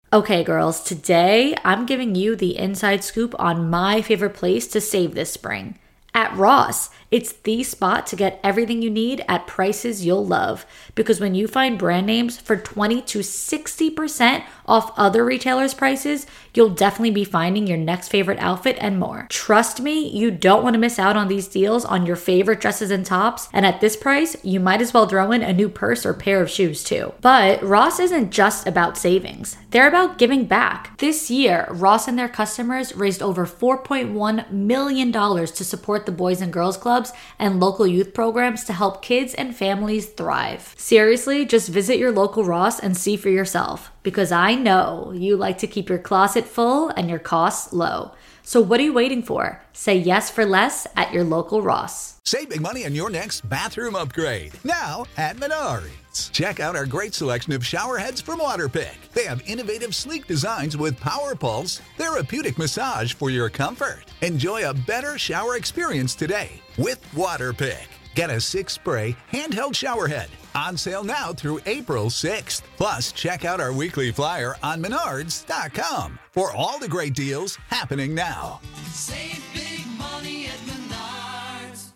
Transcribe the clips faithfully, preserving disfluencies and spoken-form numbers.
Okay, girls, today I'm giving you the inside scoop on my favorite place to save this spring. At Ross, it's the spot to get everything you need at prices you'll love. Because when you find brand names for twenty to sixty percent off other retailers' prices, you'll definitely be finding your next favorite outfit and more. Trust me, you don't want to miss out on these deals on your favorite dresses and tops. And at this price, you might as well throw in a new purse or pair of shoes too. But Ross isn't just about savings. They're about giving back. This year, Ross and their customers raised over four point one million dollars to support the Boys and Girls Clubs and local youth programs to help kids and families thrive. Seriously, just visit your local Ross and see for yourself, because I know you like to keep your closet full and your costs low. So what are you waiting for? Say yes for less at your local Ross. Save big money on your next bathroom upgrade, now at Menards. Check out our great selection of shower heads from Waterpik. They have innovative, sleek designs with Power Pulse, therapeutic massage for your comfort. Enjoy a better shower experience today with Waterpik. Get a six-spray handheld shower head. On sale now through April sixth. Plus, check out our weekly flyer on menards dot com for all the great deals happening now. Save big money at Menards.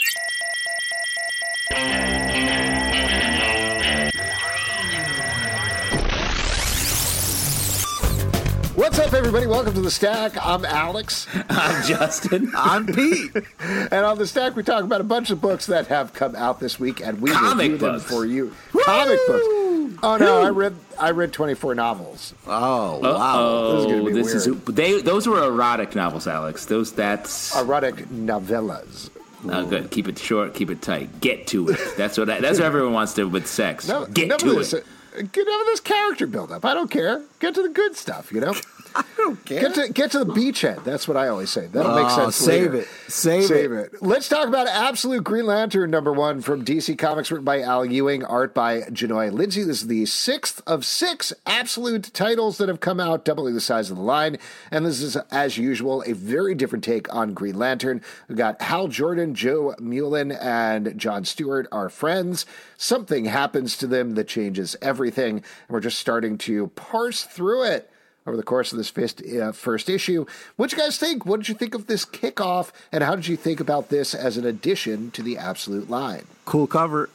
What's up, everybody? Welcome to The Stack. I'm Alex. I'm Justin. I'm Pete. And on The Stack, we talk about a bunch of books that have come out this week, and we Comic review them books. for you. Comic books. Oh, no, I read I read twenty-four novels. Oh, wow. This is going to be this weird. Is, they, those were erotic novels, Alex. Those, that's... Erotic novellas. Oh, good. Keep it short, keep it tight. Get to it. That's what I, that's what everyone wants to with sex. No, Get none to of it. this, uh, Get out of this character buildup. I don't care. Get to the good stuff, you know? I don't care. Get to get to the beachhead. That's what I always say. That'll make Oh, sense save later. it. Save, Save it. it. Let's talk about Absolute Green Lantern number one from D C Comics, written by Al Ewing, art by Genoa Lindsay. This is the sixth of six Absolute titles that have come out, doubling the size of the line. And this is, as usual, a very different take on Green Lantern. We've got Hal Jordan, Joe Mullen, and John Stewart are friends. Something happens to them that changes everything, and we're just starting to parse through it over the course of this first, uh, first issue. What did you guys think? What did you think of this kickoff, and how did you think about this as an addition to the Absolute line? Cool cover.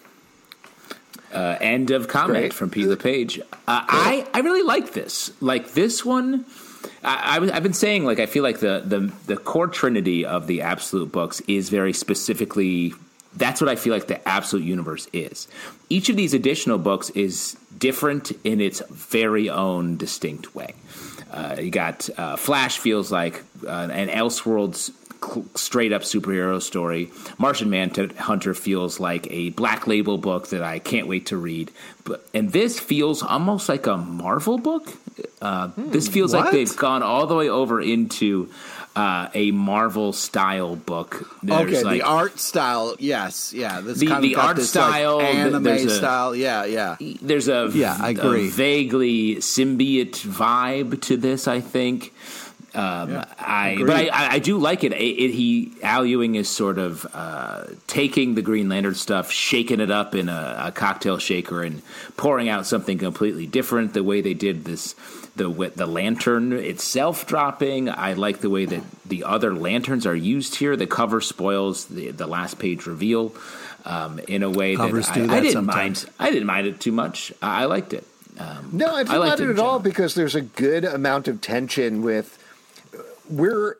Uh, end of comment Great. from P. LePage. Uh, I, I really like this. Like this one, I, I, I've been saying, like, I feel like the, the, the core trinity of the Absolute books is very specifically... That's what I feel like the Absolute universe is. Each of these additional books is different in its very own distinct way. Uh, you got uh, Flash feels like uh, an Elseworlds straight-up superhero story. Martian Manhunter feels like a Black Label book that I can't wait to read. But and this feels almost like a Marvel book. Uh, hmm, this feels what? like they've gone all the way over into... Uh, a Marvel-style book. There's Okay, like, the art style, yes, yeah. This The- kind the of got art this, style, like, anime there's a- style, yeah, yeah. There's a, Yeah, I a agree. vaguely symbiote vibe to this, I think. Um, Yeah, I agreed. but I, I, I do like it. It, it. He Al Ewing is sort of uh, taking the Green Lantern stuff, shaking it up in a, a cocktail shaker, and pouring out something completely different. The way they did this, the with the lantern itself dropping. I like the way that the other lanterns are used here. The cover spoils the the last page reveal um, in a way Covers that, do I, that I didn't sometimes. mind. I didn't mind it too much. I, I liked it. Um, No, I didn't liked mind it in at all general. because there's a good amount of tension with... We're...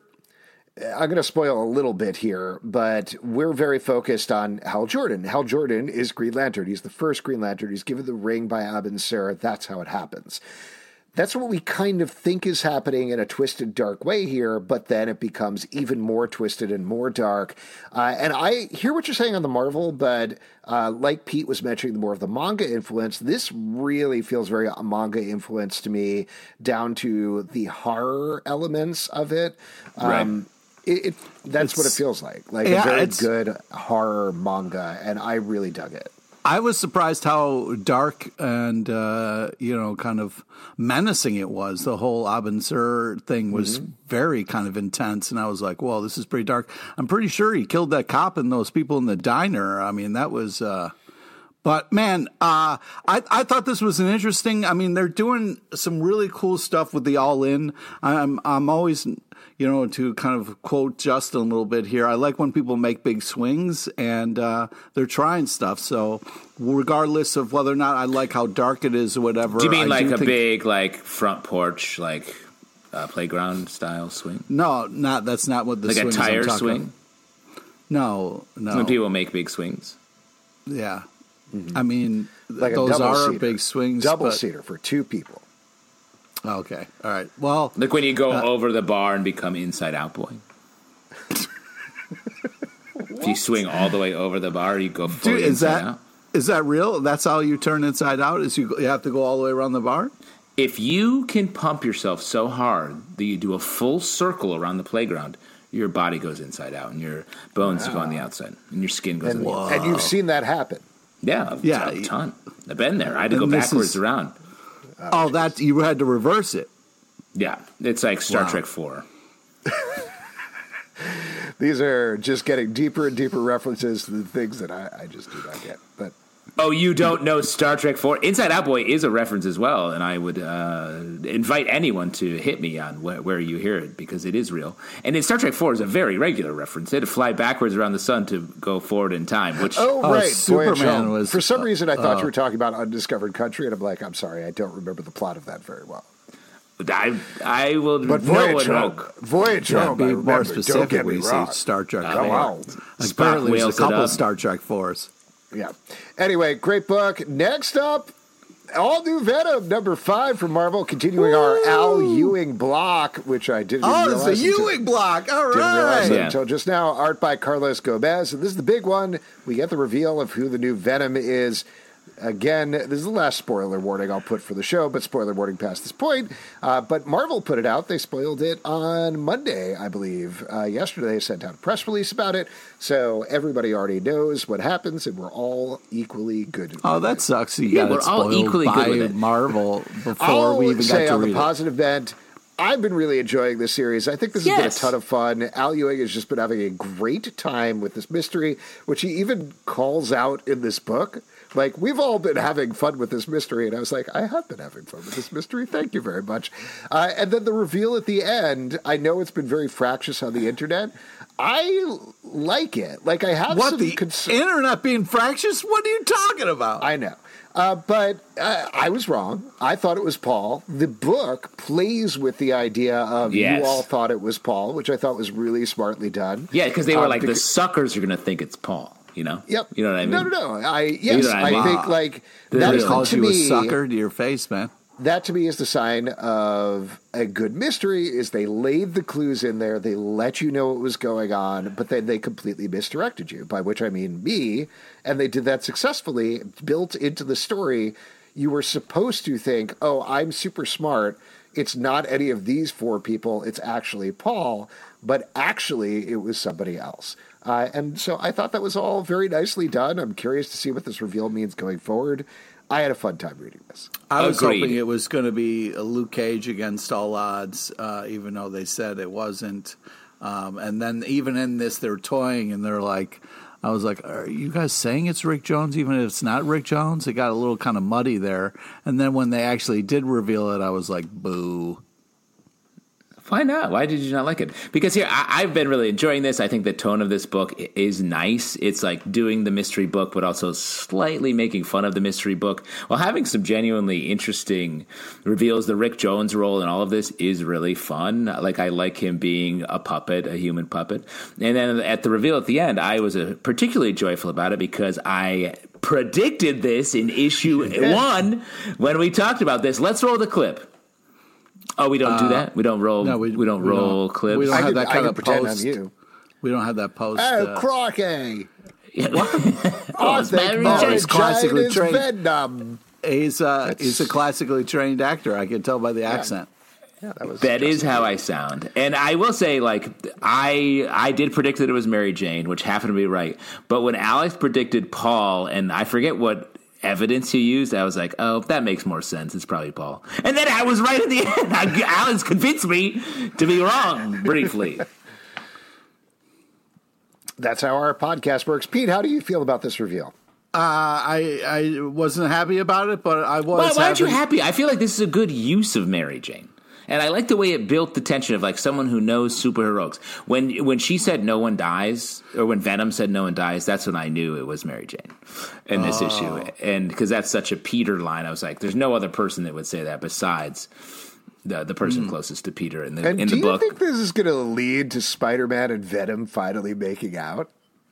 I'm going to spoil a little bit here, but we're very focused on Hal Jordan. Hal Jordan is Green Lantern. He's the first Green Lantern. He's given the ring by Abin Sur. That's how it happens. That's what we kind of think is happening in a twisted, dark way here, but then it becomes even more twisted and more dark. Uh, and I hear what you're saying on the Marvel, but uh, like Pete was mentioning, the more of the manga influence, this really feels very manga influence to me, down to the horror elements of it. Um, Right. It, it that's It's- what it feels like, like yeah, a very it's- good horror manga, and I really dug it. I was surprised how dark and, uh, you know, kind of menacing it was. The whole Abin Sur thing was Mm-hmm. very kind of intense, and I was like, well, this is pretty dark. I'm pretty sure he killed that cop and those people in the diner. I mean, that was uh, But man, uh, I I thought this was an interesting. I mean, they're doing some really cool stuff with the All In. I'm I'm always, you know, to kind of quote Justin a little bit here. I like when people make big swings and uh, they're trying stuff. So regardless of whether or not I like how dark it is or whatever, Do you mean I like do a think, big like front porch like uh, playground style swing? No, not that's not what the Like a swings I'm tire talking swing? about. No, no. When people make big swings. Yeah. I mean, Like a those double are seater. big swings. Double but- seater for two people. Okay. All right. Well, Like when you go Uh, over the bar and become inside out boy. If you swing all the way over the bar, you go fully dude, is inside that out. is that real? That's how you turn inside out? Is you, you have to go all the way around the bar? If you can pump yourself so hard that you do a full circle around the playground, your body goes inside out and your bones go on the outside and your skin goes And, on the and you've seen that happen. Yeah, Yeah. a ton. I've been there. I had to go And this backwards is- around. Oh, that you had to reverse it. Yeah, it's like Star Wow. Trek four. These are just getting deeper and deeper references to the things that I, I just do not get. But Oh, you don't know Star Trek four? Inside Out Boy is a reference as well, and I would uh, invite anyone to hit me on wh- where you hear it, because it is real. And in Star Trek four is a very regular reference. They had to fly backwards around the sun to go forward in time, which... oh, Oh, right, Superman Voyage Home. was- For some reason, I thought uh, you were talking about Undiscovered Country, and I'm like, I'm sorry, I don't remember the plot of that very well. I, I will But know Voyage and Home, hope. Voyage Yeah, Home, be I more remember. specific Don't get when me you wrong. say Star Trek Come four. on. Apparently, there's wheels a it couple up. of Star Trek fours. Yeah. Anyway, great book. Next up, all new Venom, number five from Marvel, continuing our Al Ewing block, which I didn't even Oh, realize. it's a until- Ewing block. All Didn't realize right. that Yeah. until just now. Art by Carlos Gomez. And this is the big one. We get the reveal of who the new Venom is. Again, this is the last spoiler warning I'll put for the show, but spoiler warning past this point. Uh, but Marvel put it out. They spoiled it on Monday, I believe. Uh, yesterday, they sent out a press release about it. So everybody already knows what happens, and we're all equally good. Oh, that sucks. You Yeah, got we're it all spoiled equally good by with it. Marvel before I'll we even say got to on read the it. positive bent, I've been really enjoying this series. I think this has Yes. been a ton of fun. Al Ewing has just been having a great time with this mystery, which he even calls out in this book. Like, we've all been having fun with this mystery. And I was like, I have been having fun with this mystery. Thank you very much. Uh, and then the reveal at the end, I know it's been very fractious on the internet. I like it. Like, I have What, some the cons- internet being fractious? What are you talking about? I know. Uh, but uh, I was wrong. I thought it was Paul. The book plays with the idea of Yes. you all thought it was Paul, which I thought was really smartly done. Yeah, because they were Um, like, the because- suckers are going to think it's Paul, you know? Yep. You know what I mean? No, no, no. I yes, You know what I I, mean? think like They that really is Called to you me a sucker to your face, man. that to me is the sign of a good mystery. Is they laid the clues in there, they let you know what was going on, but then they completely misdirected you. By which I mean me, and they did that successfully. Built into the story, you were supposed to think, "Oh, I'm super smart. It's not any of these four people. It's actually Paul." But actually, it was somebody else. Uh, and so I thought that was all very nicely done. I'm curious to see what this reveal means going forward. I had a fun time reading this. I was Agreed. hoping it was going to be a Luke Cage against all odds, uh, even though they said it wasn't. Um, and then even in this, they're toying and they're like, I was like, are you guys saying it's Rick Jones, even if it's not Rick Jones? It got a little kind of muddy there. And then when they actually did reveal it, I was like, boo. Why not? Why did you not like it? Because here, I, I've been really enjoying this. I think the tone of this book i- is nice. It's like doing the mystery book, but also slightly making fun of the mystery book while having some genuinely interesting reveals. The Rick Jones role in all of this is really fun. Like, I like him being a puppet, a human puppet. And then at the reveal at the end, I was uh, particularly joyful about it because I predicted this in issue one when we talked about this. Let's roll the clip. Oh, we don't do that? We don't roll No, we, we, don't we roll don't, clips? We don't I have could, that I kind could of pretend post. I'm you. We don't have that post. Oh, uh, crocky! oh, I it's think Mary Mary Jane. He's classically Jane is trained. Venom. he's, uh, he's a classically trained actor. I can tell by the accent. Yeah, that was That is how I sound. And I will say, like, I I did predict that it was Mary Jane, which happened to be right. But when Alex predicted Paul, and I forget what evidence he used, I was like, oh, that makes more sense. It's probably Paul. And then I was right at the end. I, Alex convinced me to be wrong briefly. That's how our podcast works. Pete, how do you feel about this reveal? I I wasn't happy about it, but I was. Why, why aren't you happy. happy? I feel like this is a good use of Mary Jane. And I like the way it built the tension of like someone who knows superheroics. When when she said no one dies, or when Venom said no one dies, that's when I knew it was Mary Jane in this oh. issue. And because that's such a Peter line, I was like, there's no other person that would say that besides the the person mm. closest to Peter in the and in the the book. Do you think this is going to lead to Spider-Man and Venom finally making out?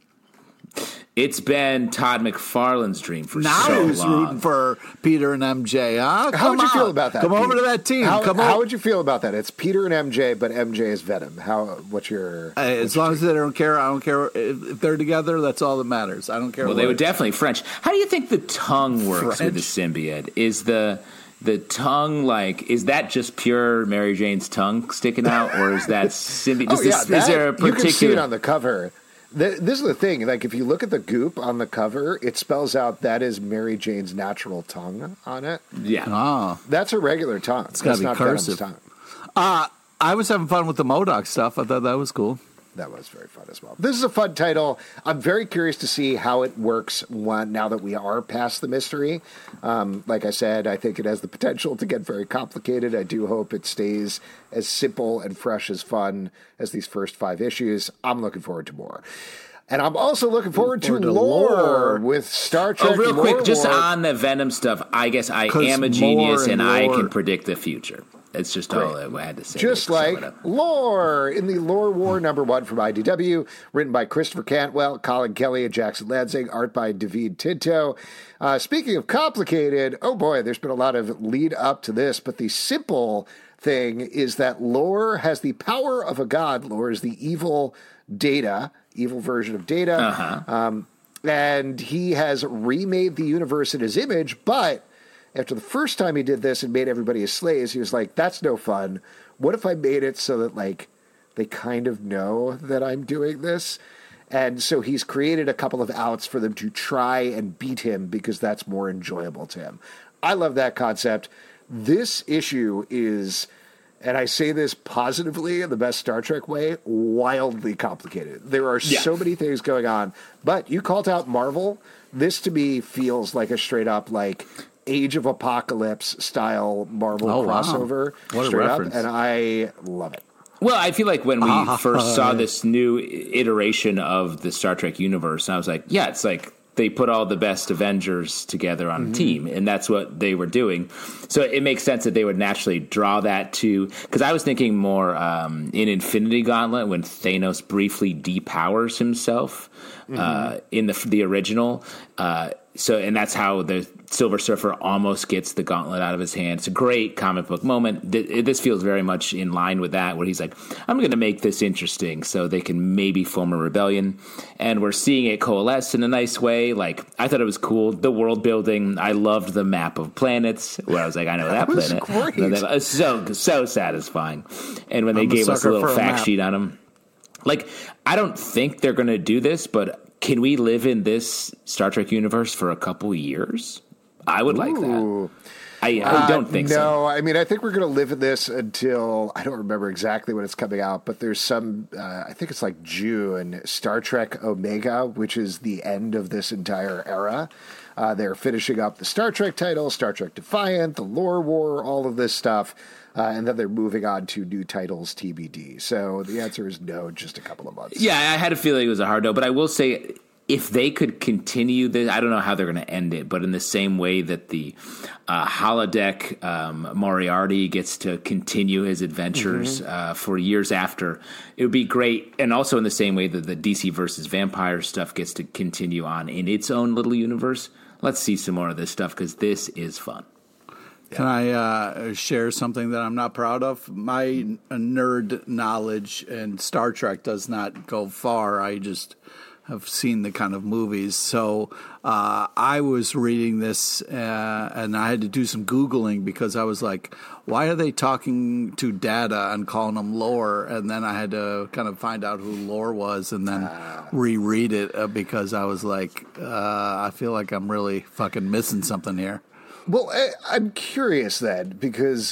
It's been Todd McFarlane's dream for now so he's long. rooting for Peter and M J. Huh? How would you on. feel about that? Come Pete? over to that team. How, Come how on. would you feel about that? It's Peter and M J, but M J is Venom. How? What's your? Hey, what's as your long take? as they don't care, I don't care if, if they're together. That's all that matters. I don't care. Well, what they were definitely French. How do you think the tongue works French? with the symbiote? Is the the tongue like is that just pure Mary Jane's tongue sticking out, or is that symbiote? Oh, yeah, this, that, is there a particular? You can see it on the cover. The, this is the thing. Like, if you look at the goop on the cover, it spells out that is Mary Jane's natural tongue on it. Yeah. Oh. That's a regular tongue. It's got to be not cursive. Venom's tongue. Uh, I was having fun with the MODOK stuff. I thought that was cool. That was very fun as well. This is a fun title. I'm very curious to see how it works when, now that we are past the mystery. Um, like I said, I think it has the potential to get very complicated. I do hope it stays as simple and fresh as fun as these first five issues. I'm looking forward to more. And I'm also looking forward to, forward to lore, lore with Star Trek. Oh, real lore quick, just war. on the Venom stuff, I guess I 'Cause am a genius more and and I lore. can predict the future. It's just all I had to say. Just to sum like it up. Lore in the Lore War number one from I D W, written by Christopher Cantwell, Colin Kelly, and Jackson Lansing, art by David Tinto. Uh, speaking of complicated, oh boy, there's been a lot of lead up to this, but the simple thing is that Lore has the power of a god. Lore is the evil Data, evil version of Data. Uh-huh. Um, and he has remade the universe in his image, but after the first time he did this and made everybody his slaves, he was like, that's no fun. What if I made it so that, like, they kind of know that I'm doing this? And so he's created a couple of outs for them to try and beat him because that's more enjoyable to him. I love that concept. This issue is, and I say this positively in the best Star Trek way, wildly complicated. There are Yeah. so many things going on. But you called out Marvel. This, to me, feels like a straight-up, like, Age of Apocalypse style Marvel Oh, wow. crossover. What a straight reference. up, and I love it. Well, I feel like when we Ah, first saw yeah. this new iteration of the Star Trek universe, I was like, yeah, it's like they put all the best Avengers together on Mm-hmm. a team, and that's what they were doing. So it makes sense that they would naturally draw that to, because I was thinking more um, in Infinity Gauntlet when Thanos briefly depowers himself Mm-hmm. uh, in the the original. Uh, so, and that's how the Silver Surfer almost gets the gauntlet out of his hand. It's a great comic book moment. Th- This feels very much in line with that, where he's like, I'm going to make this interesting so they can maybe form a rebellion. And we're seeing it coalesce in a nice way. Like, I thought it was cool. The world building, I loved the map of planets, where I was like, I know that, That was planet. great. It was so, so satisfying. And when they I'm a gave us a sucker little for a fact map. sheet on them, like, I don't think they're going to do this, but can we live in this Star Trek universe for a couple years? I would like that. Ooh. I, I don't Uh, think no, so. I mean, I think we're going to live in this until, I don't remember exactly when it's coming out, but there's some, uh, I think it's like June, Star Trek Omega, which is the end of this entire era. Uh, they're finishing up the Star Trek title, Star Trek Defiant, the Lore War, all of this stuff. Uh, and then they're moving on to new titles T B D. So the answer is no, just a couple of months. Yeah, I had a feeling it was a hard no, but I will say if they could continue this, I don't know how they're going to end it, but in the same way that the uh, holodeck um, Moriarty gets to continue his adventures mm-hmm. uh, for years after, it would be great. And also in the same way that the D C versus vampire stuff gets to continue on in its own little universe. Let's see some more of this stuff because this is fun. Can I uh, share something that I'm not proud of? My nerd knowledge in Star Trek does not go far. I just have seen the kind of movies. So uh, I was reading this uh, and I had to do some Googling because I was like, why are they talking to Data and calling him Lore? And then I had to kind of find out who Lore was and then uh, reread it uh, because I was like, uh, I feel like I'm really fucking missing something here. Well, I, I'm curious then, because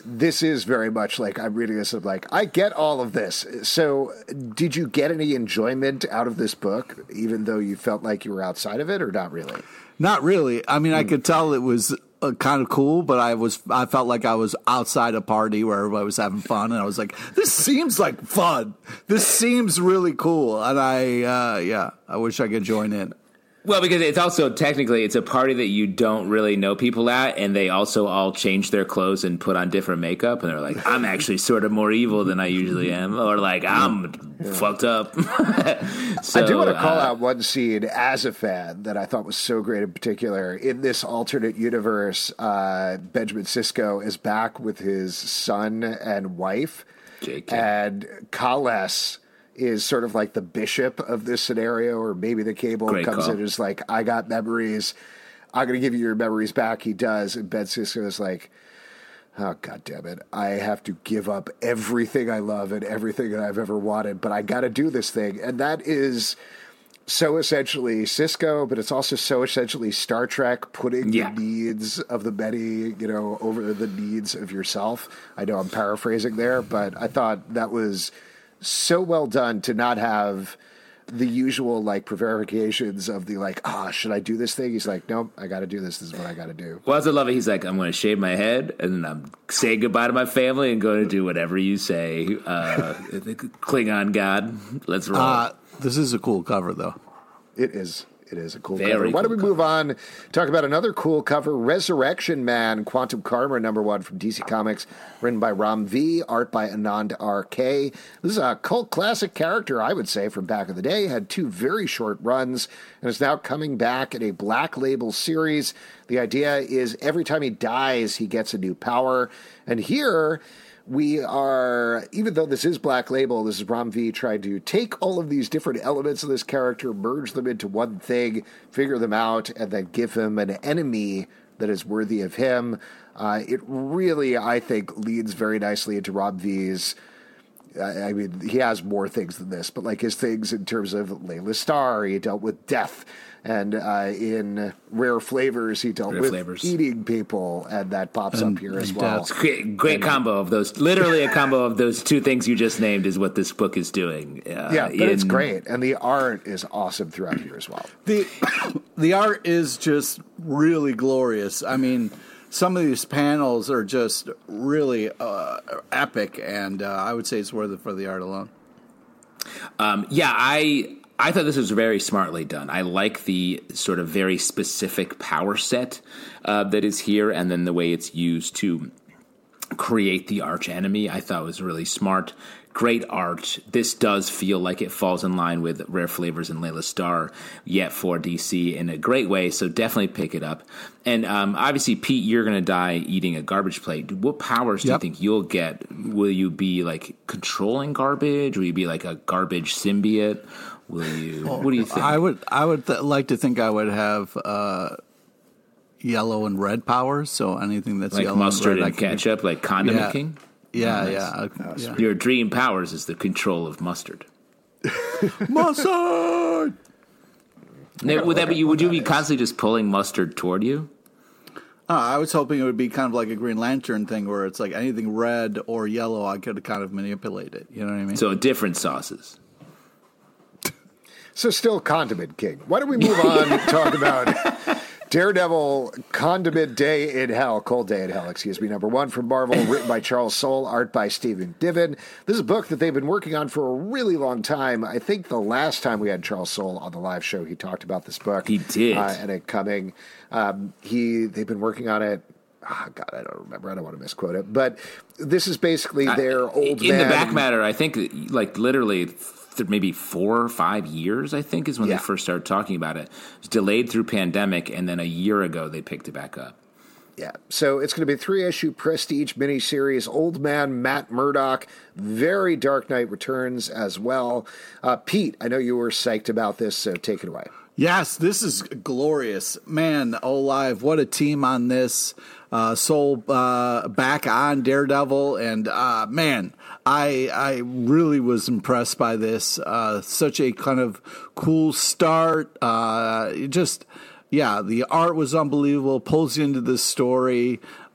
this is very much like I'm reading this. I'm like, I get all of this. So, did you get any enjoyment out of this book, even though you felt like you were outside of it, or not really? Not really. I mean, I could tell it was uh, kind of cool, but I was I felt like I was outside a party where everybody was having fun, and I was like, this seems like fun. This seems really cool, and I uh, yeah, I wish I could join in. Well, because it's also technically it's a party that you don't really know people at, and they also all change their clothes and put on different makeup, and they're like, "I'm actually sort of more evil than I usually am," or like, "I'm yeah. fucked up." So, I do want to call uh, out one scene as a fan that I thought was so great. In particular, in this alternate universe, uh, Benjamin Sisko is back with his son and wife, Jake, and Kales is sort of like the bishop of this scenario, or maybe the Cable Great comes call. in and is like, I got memories. I'm going to give you your memories back. He does. And Ben Sisko is like, oh, God damn it. I have to give up everything I love and everything that I've ever wanted, but I got to do this thing. And that is so essentially Sisko, but it's also so essentially Star Trek, putting Yeah. the needs of the many, you know, over the needs of yourself. I know I'm paraphrasing there, but I thought that was so well done to not have the usual like prevarications of the like, ah, oh, should I do this thing? He's like, nope, I got to do this. This is what I got to do. Well, I also love it. He's like, I'm going to shave my head and I'm saying goodbye to my family and going to do whatever you say. Uh, Klingon God, let's roll. Uh, this is a cool cover, though. It is. It is a cool Very cover. Why don't cool we move on, talk about another cool cover, Resurrection Man, Quantum Karma, number one from D C Comics, written by Ram V, art by Anand R K. This is a cult classic character, I would say, from back in the day. Had two very short runs, and is now coming back in a Black Label series. The idea is every time he dies, he gets a new power. And here we are, even though this is Black Label, this is Ram V trying to take all of these different elements of this character, merge them into one thing, figure them out, and then give him an enemy that is worthy of him. Uh, it really, I think, leads very nicely into Ram V's. I mean, he has more things than this, but like his things in terms of Layla Starr, he dealt with death. And uh, in Rare Flavors, he dealt Rare with Flavors. eating people, and that pops And- up here as and well. death. Great, great combo of those. Literally a combo of those two things you just named is what this book is doing. Uh, Yeah, but it's in- great, and the art is awesome throughout here as well. The the art is just really glorious. I mean, some of these panels are just really uh, epic, and uh, I would say it's worth it for the art alone. Um, yeah, I I thought this was very smartly done. I like the sort of very specific power set uh, that is here, and then the way it's used to create the arch enemy. I thought was really smart. Great art. This does feel like it falls in line with Rare Flavors and Layla Starr, yet for D C in a great way. So definitely pick it up. And um, obviously, Pete, you're going to die eating a garbage plate. What powers do Yep. you think you'll get? Will you be like controlling garbage? Will you be like a garbage symbiote? Will you? What do you think? I would I would th- like to think I would have uh, yellow and red powers. So anything that's like yellow mustard and, red, and I can- ketchup, like Condiment Yeah. King? Yeah, Nice. yeah, uh, yeah. Your dream powers is the control of mustard. Mustard. Now, would that be you? Would you be constantly just pulling mustard toward you? Uh, I was hoping it would be kind of like a Green Lantern thing, where it's like anything red or yellow, I could kind of manipulate it. You know what I mean? So different sauces. So still Condiment King. Why don't we move on and talk about Daredevil Condiment Day in Hell, Cold Day in Hell, excuse me, number one from Marvel, written by Charles Soule, art by Stephen Diven. This is a book that they've been working on for a really long time. I think the last time we had Charles Soule on the live show, he talked about this book. He did. Uh, and it coming. Um, he They've been working on it. Oh, God, I don't remember. I don't want to misquote it. But this is basically their I- old in man. the back matter. I think like literally th- maybe four or five years. I think is when Yeah. they first started talking about it. It was delayed through pandemic, and then a year ago they picked it back up. Yeah, so it's going to be a three-issue prestige miniseries. Old man Matt Murdock, very Dark Knight Returns as well. Uh, Pete, I know you were psyched about this, so take it away. Yes, this is glorious. Man, alive, what a team on this. Uh, Soul uh, back on Daredevil, and uh, man, I I really was impressed by this. Uh, such a kind of cool start. Uh, it just, yeah, the art was unbelievable, pulls you into the story.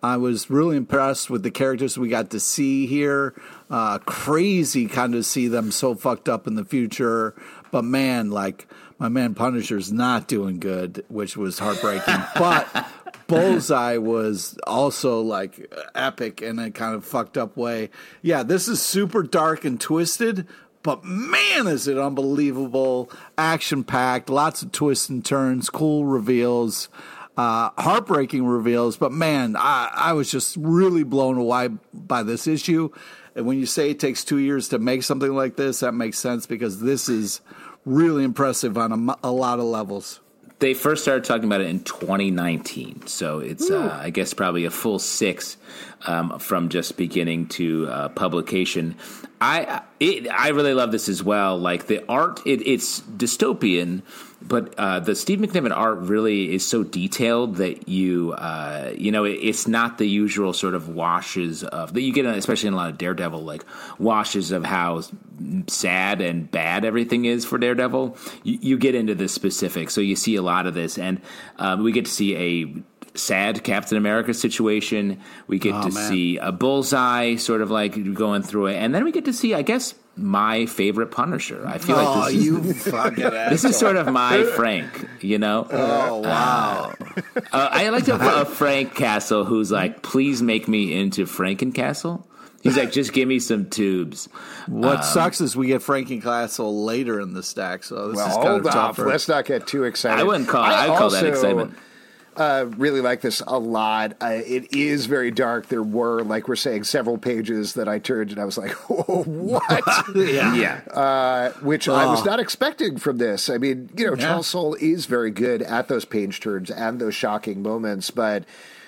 I was really impressed with the characters we got to see here. Uh, crazy kind of see them so fucked up in the future. But man, like, my man Punisher's not doing good, which was heartbreaking. But Bullseye was also, like, epic in a kind of fucked up way. Yeah, this is super dark and twisted, but man, is it unbelievable. Action-packed, lots of twists and turns, cool reveals. Uh, heartbreaking reveals, but man, I, I was just really blown away by this issue. And when you say it takes two years to make something like this, that makes sense because this is really impressive on a, a lot of levels. They first started talking about it in twenty nineteen, so it's, uh, I guess, probably a full six um, from just beginning to uh, publication. I it, I really love this as well. Like the art, it, it's dystopian, but uh, the Steve McNiven art really is so detailed that you uh, you know it, it's not the usual sort of washes of that you get, especially in a lot of Daredevil, like washes of how sad and bad everything is for Daredevil. You, you get into the specifics, so you see a lot of this, and um, we get to see a sad Captain America situation. We get oh, to man. see a Bullseye sort of like going through it, and then we get to see, I guess, my favorite Punisher. I feel oh, like this is, you fucking this is sort of my Frank, you know? Oh, wow. Uh, uh, I like to have a Frank Castle who's like, please make me into Frankencastle. He's like, just give me some tubes. What um, sucks is we get Frankencastle later in the stack, so this Well, is kind hold of off. tougher. Let's not get too excited. I wouldn't call, I'd call that excitement. Uh, really like this a lot. Uh, it is very dark. There were, like we're saying, several pages that I turned and I was like, oh, what? yeah. Yeah. Uh, which I was Oh. not expecting from this. I mean, you know, Yeah. Charles Soule is very good at those page turns and those shocking moments, but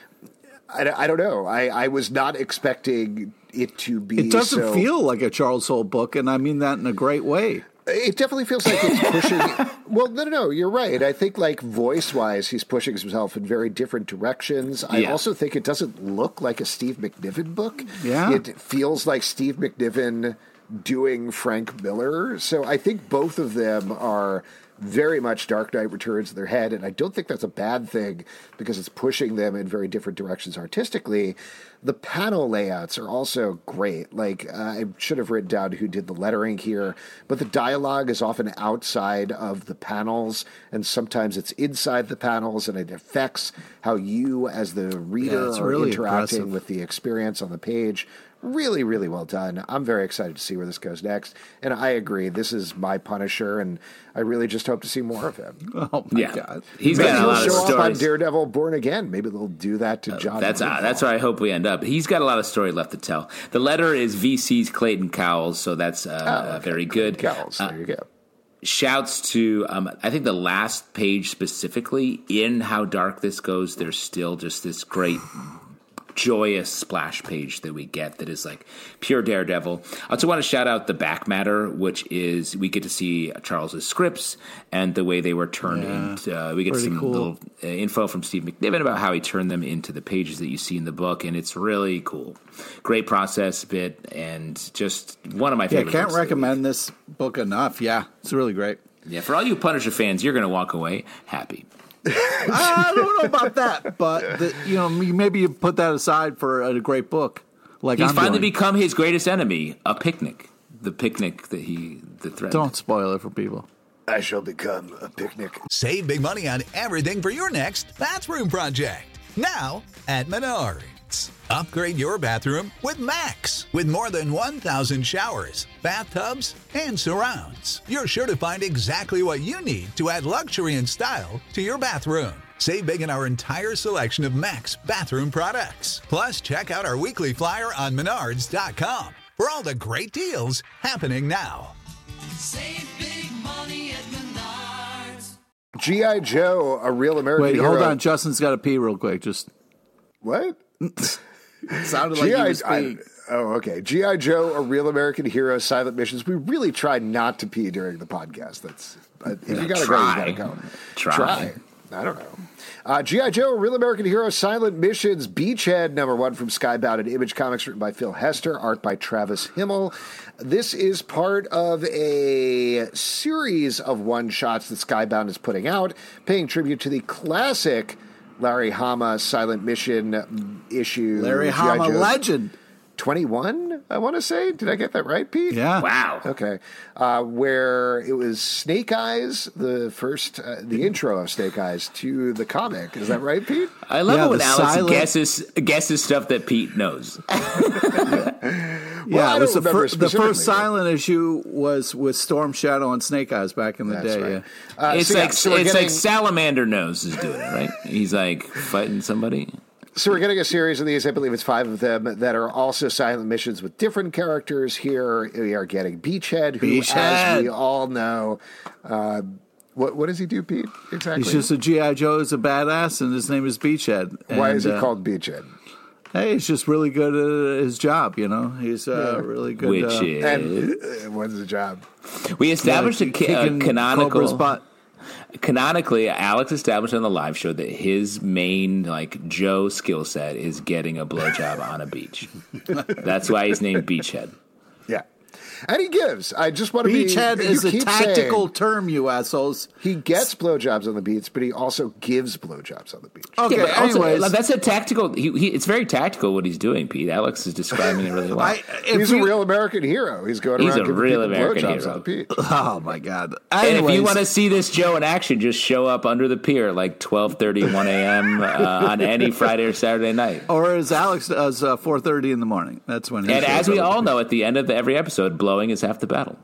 I, I don't know. I, I was not expecting it to be It doesn't so- feel like a Charles Soule book, and I mean that in a great way. It definitely feels like it's pushing. Well, no, no, no. You're right. I think, like voice-wise, he's pushing himself in very different directions. I Yeah. also think it doesn't look like a Steve McNiven book. Yeah. It feels like Steve McNiven doing Frank Miller. So I think both of them are very much Dark Knight Returns in their head, and I don't think that's a bad thing because it's pushing them in very different directions artistically. The panel layouts are also great. Like, uh, I should have written down who did the lettering here, but the dialogue is often outside of the panels, and sometimes it's inside the panels, and it affects how you, as the reader, Yeah, it's are really interacting impressive. with the experience on the page. Really, really well done. I'm very excited to see where this goes next. And I agree, this is my Punisher, and I really just hope to see more of him. Oh, my Yeah. God. He's Maybe got a he'll lot of show up on stories. Daredevil Born Again. Maybe they'll do that to John. That's uh, Bernthal. that's where I hope we end up. He's got a lot of story left to tell. The letter is V C's Clayton Cowles, so that's uh, Oh, okay. very good. Cowles, there you go. Shouts to, um, I think the last page specifically, in how dark this goes, there's still just this great joyous splash page that we get that is like pure Daredevil. I also want to shout out the back matter, which is we get to see Charles's scripts and the way they were turned Yeah, into. Uh, we get pretty some cool. little uh, info from Steve McNiven about how he turned them into the pages that you see in the book, and it's really cool. Great process bit, and just one of my Yeah, favorite. can't books of the week. recommend this book enough. Yeah, it's really great. Yeah, for all you Punisher fans, you're going to walk away happy. I don't know about that, but the, you know, maybe you put that aside for a great book. Like He's I'm finally doing. become his greatest enemy, a picnic. The picnic that he the threat. Don't spoil it for people. I shall become a picnic. Save big money on everything for your next bathroom project. Now at Menards. Upgrade your bathroom with Max. With more than one thousand showers, bathtubs, and surrounds, you're sure to find exactly what you need to add luxury and style to your bathroom. Save big in our entire selection of Max bathroom products. Plus, check out our weekly flyer on menards dot com for all the great deals happening now. Save big money at Menards. G I. Joe, a real American Wait, hero. hold on. Justin's got to pee real quick. Just What? sounded like G I. he was I- peeing. oh, okay. G I. Joe, a real American hero, silent missions. We really try not to pee during the podcast. That's uh, if you gotta try. go, you gotta go. Try. I don't know. Uh, G I. Joe, a real American hero, silent missions. Beachhead number one from Skybound and Image Comics, written by Phil Hester, art by Travis Himmel. This is part of a series of one shots that Skybound is putting out, paying tribute to the classic Larry Hama Silent Mission issue. Larry G I. Hama, Joe legend. twenty-one, I want to say. Did I get that right, Pete? Yeah. Wow. Okay. Uh, where it was Snake Eyes, the first, uh, the intro of Snake Eyes to the comic. Is that right, Pete? I love Yeah, it when the Alex silent- guesses guesses stuff that Pete knows. Yeah, I it was don't the, remember fir- the specifically, first but- silent issue was with Storm Shadow and Snake Eyes back in the That's day. right. Yeah. Uh, it's so, yeah, like so we're it's getting, like Salamander Nose is doing it, right? He's like fighting somebody. so we're getting a series of these. I believe it's five of them that are also silent missions with different characters. Here we are getting Beachhead, who, as Beachhead. we all know, uh, what what does he do, Pete? Exactly. He's just a G I. Joe, is a badass, and his name is Beachhead. Why And, is he uh, called Beachhead? Hey, he's just really good at his job, you know? He's uh, really good. Which uh, is And uh, what's the job? we established a, ca- a kicking Cobra's canonical. butt. Canonically, Alex established on the live show that his main like Joe skill set is getting a blowjob on a beach. That's why he's named Beachhead. Yeah. And he gives. I just want to be. Beachhead you is a keep tactical saying term, you assholes. He gets blowjobs on the beach, but he also gives blowjobs on the beach. Okay, Yeah, but also, anyways. that's a tactical. He, he, it's very tactical what he's doing, Pete. Alex is describing it really well. I, if He's you- a real American hero. He's going He's around a giving real people American blowjobs hero. on the beach. Oh, my God. and if Anyways, you want to see this Joe in action, just show up under the pier at like twelve thirty, one a.m. uh, on any Friday or Saturday night. or as Alex does, uh, four thirty in the morning. That's when he And shows as we up. all know, at the end of every episode, blowing is half the battle.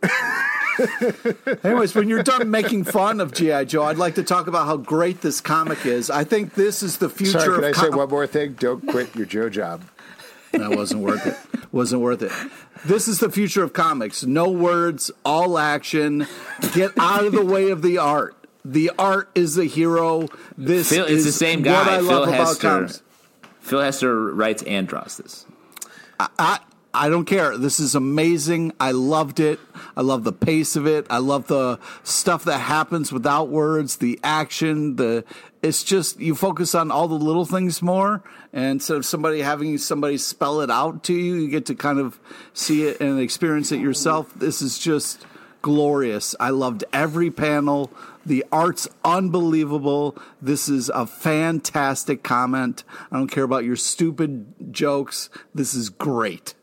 Anyways, when you're done making fun of G I. Joe, I'd like to talk about how great this comic is. I think this is the future Sorry, can of I say com- one more thing? Don't quit your Joe job. That wasn't worth it. Wasn't worth it. This is the future of comics. No words, all action. Get out of the way of the art. The art is the hero. This Phil, is it's the same what guy. I Phil love about Hester. comics. Phil Hester writes and draws this. I I don't care. This is amazing. I loved it. I love the pace of it. I love the stuff that happens without words, the action, the it's just you focus on all the little things more, and instead of somebody having somebody spell it out to you, you get to kind of see it and experience it yourself. This is just glorious. I loved every panel. The art's unbelievable. This is a fantastic comment. I don't care about your stupid jokes. This is great.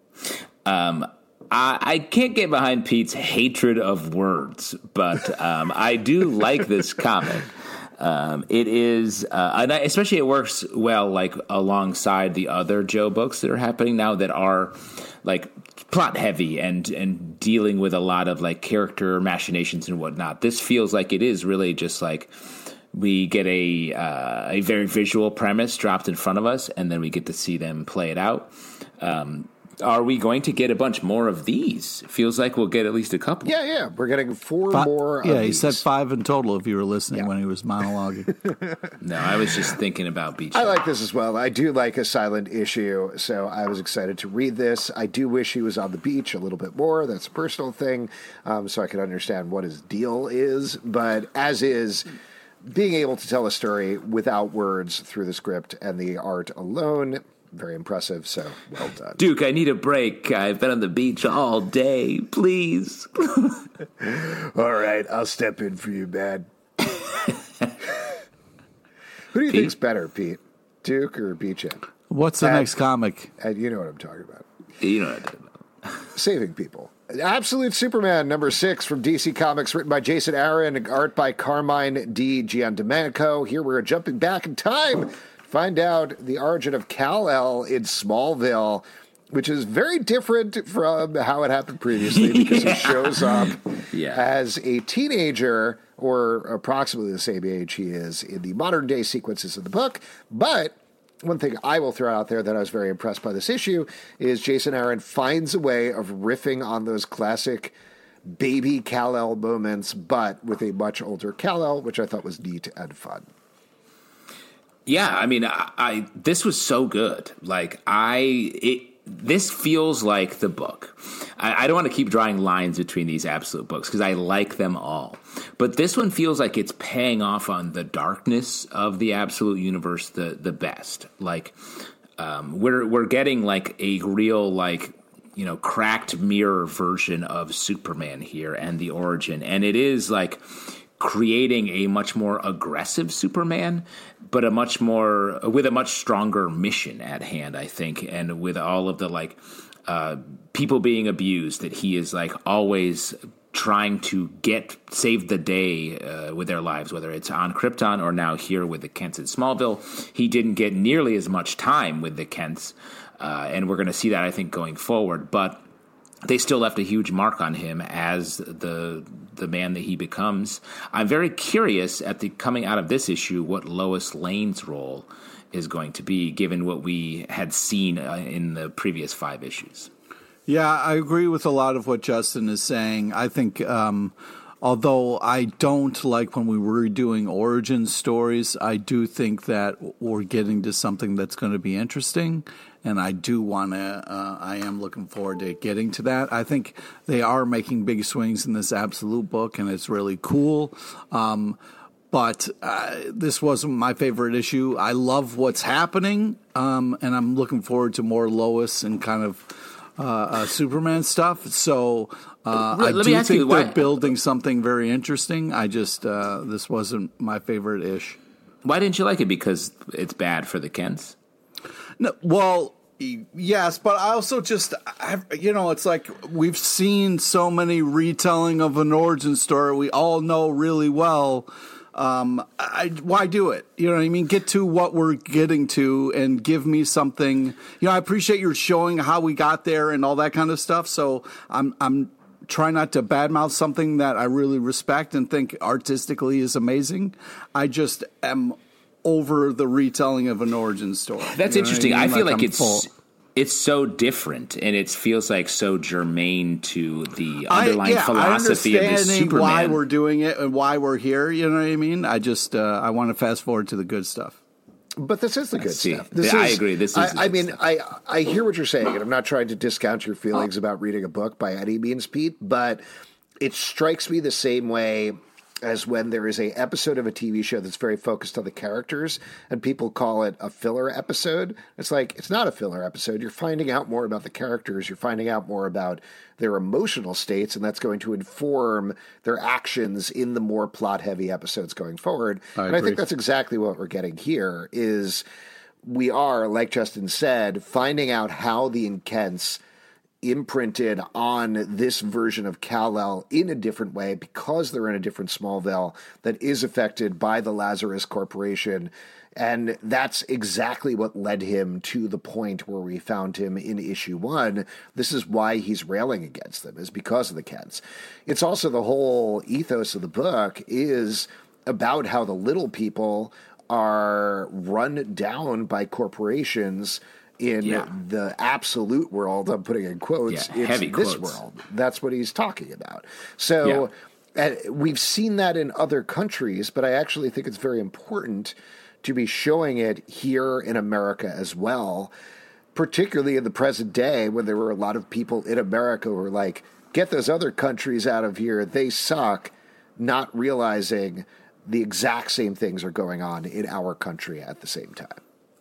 Um, I, I can't get behind Pete's hatred of words, but um, I do like this comic. Um, it is, uh, and I, especially it works well like alongside the other Joe books that are happening now that are like plot heavy and and dealing with a lot of like character machinations and whatnot. This feels like it is really just like we get a uh, a very visual premise dropped in front of us, and then we get to see them play it out. Um, Are we going to get a bunch more of these? Feels like we'll get at least a couple. Yeah, yeah. We're getting four Fi- more of yeah, he these. said five in total if you were listening Yeah. when he was monologuing. No, I was just thinking about Beach. I like this as well. I do like a silent issue, so I was excited to read this. I do wish he was on the beach a little bit more. That's a personal thing, um, so I could understand what his deal is. But as is, being able to tell a story without words through the script and the art alone, very impressive. So well done. Duke, I need a break. I've been on the beach all day. Please. All right, I'll step in for you, man. Who do you Pete? think's better, Pete? Duke or Beachhead? What's the Uh, next comic? And you know what I'm talking about. You know what I'm talking about. Saving people. Absolute Superman number six from D C Comics, written by Jason Aaron, art by Carmine D. Giandomenico. Here we're jumping back in time to find out the origin of Kal-El in Smallville, which is very different from how it happened previously because he shows up Yeah. as a teenager or approximately the same age he is in the modern day sequences of the book. But one thing I will throw out there that I was very impressed by this issue is Jason Aaron finds a way of riffing on those classic baby Kal-El moments, but with a much older Kal-El, which I thought was neat and fun. Yeah, I mean, I, I this was so good. Like I, it this feels like the book. I, I don't want to keep drawing lines between these Absolute books because I like them all, but this one feels like it's paying off on the darkness of the Absolute universe the the best. Like um, we're we're getting like a real like you know cracked mirror version of Superman here and the origin, and it is like creating a much more aggressive Superman, but a much more with a much stronger mission at hand, I think, and with all of the like uh, people being abused, that he is like always trying to get save the day uh, with their lives, whether it's on Krypton or now here with the Kents in Smallville. He didn't get nearly as much time with the Kents, uh, and we're going to see that, I think, going forward. But they still left a huge mark on him as the the man that he becomes. I'm very curious at the coming out of this issue what Lois Lane's role is going to be, given what we had seen uh, in the previous five issues. Yeah, I agree with a lot of what Justin is saying. I think, um, although I don't like when we were doing origin stories, I do think that we're getting to something that's going to be interesting. And I do want to, uh, I am looking forward to getting to that. I think they are making big swings in this Absolute book, and it's really cool. Um, but uh, this wasn't my favorite issue. I love what's happening, um, and I'm looking forward to more Lois and kind of uh, uh, Superman stuff. So uh, Let I me do ask think you, they're why- building something very interesting. I just, uh, this wasn't my favorite ish. Why didn't you like it? Because it's bad for the Kents? No, well, yes, but I also just, I, you know, it's like we've seen so many retelling of an origin story we all know really well. Um, I, why do it? You know what I mean? Get to what we're getting to and give me something. You know, I appreciate you showing how we got there and all that kind of stuff. So I'm, I'm trying not to badmouth something that I really respect and think artistically is amazing. I just am over the retelling of an origin story. That's You know what interesting. I, mean? feel like, I'm it's full. it's so different, and it feels like so germane to the I- underlying yeah, philosophy of I this understanding Superman. why we're doing it and why we're here. You know what I mean? I just uh, I want to fast forward to the good stuff. But this is the good see. stuff. This Yeah, I is, agree. This is I, the I good mean, stuff. I I hear what you're saying, and I'm not trying to discount your feelings about reading a book by any means, Pete. But it strikes me the same way as when there is a episode of a T V show that's very focused on the characters, and people call it a filler episode. It's like, it's not a filler episode. You're finding out more about the characters. You're finding out more about their emotional states, and that's going to inform their actions in the more plot-heavy episodes going forward. I and I agree. think that's exactly what we're getting here is we are, like Justin said, finding out how the Kents imprinted on this version of Kal-El in a different way because they're in a different Smallville that is affected by the Lazarus Corporation. And that's exactly what led him to the point where we found him in issue one. This is why he's railing against them, is because of the Kents. It's also the whole ethos of the book is about how the little people are run down by corporations in Yeah. the absolute world. I'm putting in quotes. Yeah, it's heavy this quotes. world. That's what he's talking about. So uh, we've seen that in other countries, but I actually think it's very important to be showing it here in America as well, particularly in the present day when there were a lot of people in America who were like, get those other countries out of here. They suck, not realizing the exact same things are going on in our country at the same time.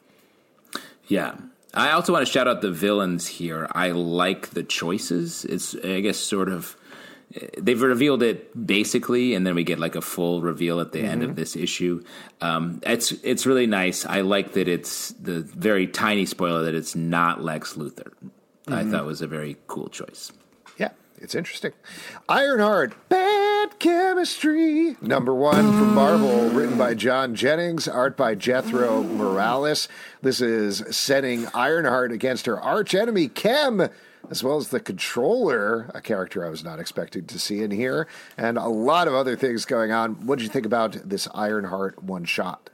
Yeah. I also want to shout out the villains here. I like the choices. It's, I guess, sort of, they've revealed it basically, and then we get like a full reveal at the mm-hmm. end of this issue. Um, it's it's really nice. I like that it's the very tiny spoiler that it's not Lex Luthor. Mm-hmm. I thought was a very cool choice. Yeah, it's interesting. Ironheart, Bad Chemistry, number one from Marvel, written by John Jennings, art by Jethro Morales. This is setting Ironheart against her arch enemy, Chem, as well as the Controller, a character I was not expecting to see in here, and a lot of other things going on. What did you think about this Ironheart one-shot?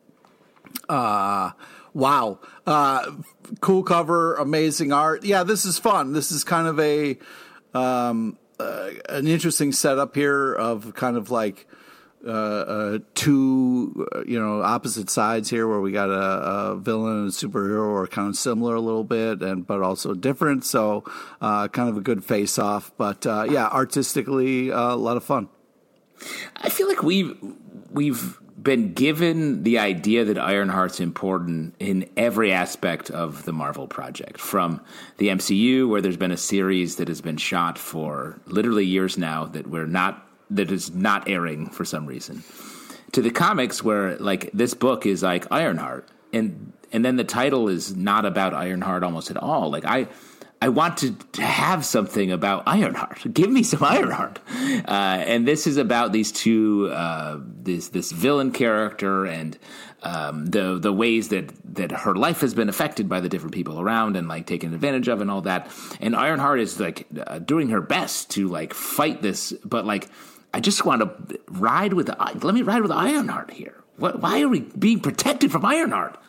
Uh, wow. Uh, cool cover, amazing art. Yeah, this is fun. This is kind of a um, uh, an interesting setup here of kind of like uh, uh, two, uh, you know, opposite sides here where we got a, a villain and a superhero are kind of similar a little bit, and but also different. So uh, kind of a good face-off. But uh, yeah, artistically, uh, a lot of fun. I feel like we've we've been given the idea that Ironheart's important in every aspect of the Marvel project, from the M C U, where there's been a series that has been shot for literally years now that we're not that is not airing for some reason, to the comics where like this book is like Ironheart, and and then the title is not about Ironheart almost at all. Like I. I want to, to have something about Ironheart. Give me some Ironheart. Uh, and this is about these two, uh, this this villain character and um, the the ways that, that her life has been affected by the different people around and like taken advantage of and all that. And Ironheart is like uh, doing her best to like fight this, but like I just want to ride with the, let me ride with Ironheart here. What, why are we being protected from Ironheart?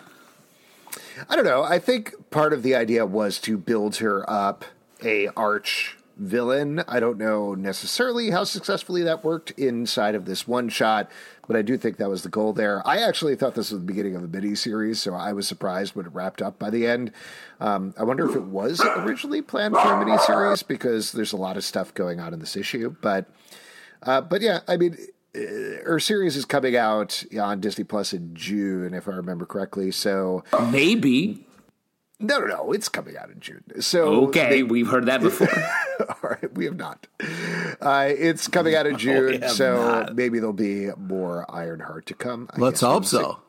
I don't know. I think part of the idea was to build her up a arch villain. I don't know necessarily how successfully that worked inside of this one shot, but I do think that was the goal there. I actually thought this was the beginning of the mini series, so I was surprised when it wrapped up by the end. Um, I wonder if it was originally planned for a mini series because there's a lot of stuff going on in this issue. But, uh, but yeah, I mean, her series is coming out on Disney Plus in June, if I remember correctly. So maybe. No, no, no. It's coming out in June. So okay, they, we've heard that before. All right, we have not. Uh, it's coming out in June, no, so not. Maybe there'll be more Ironheart to come. I Let's hope so.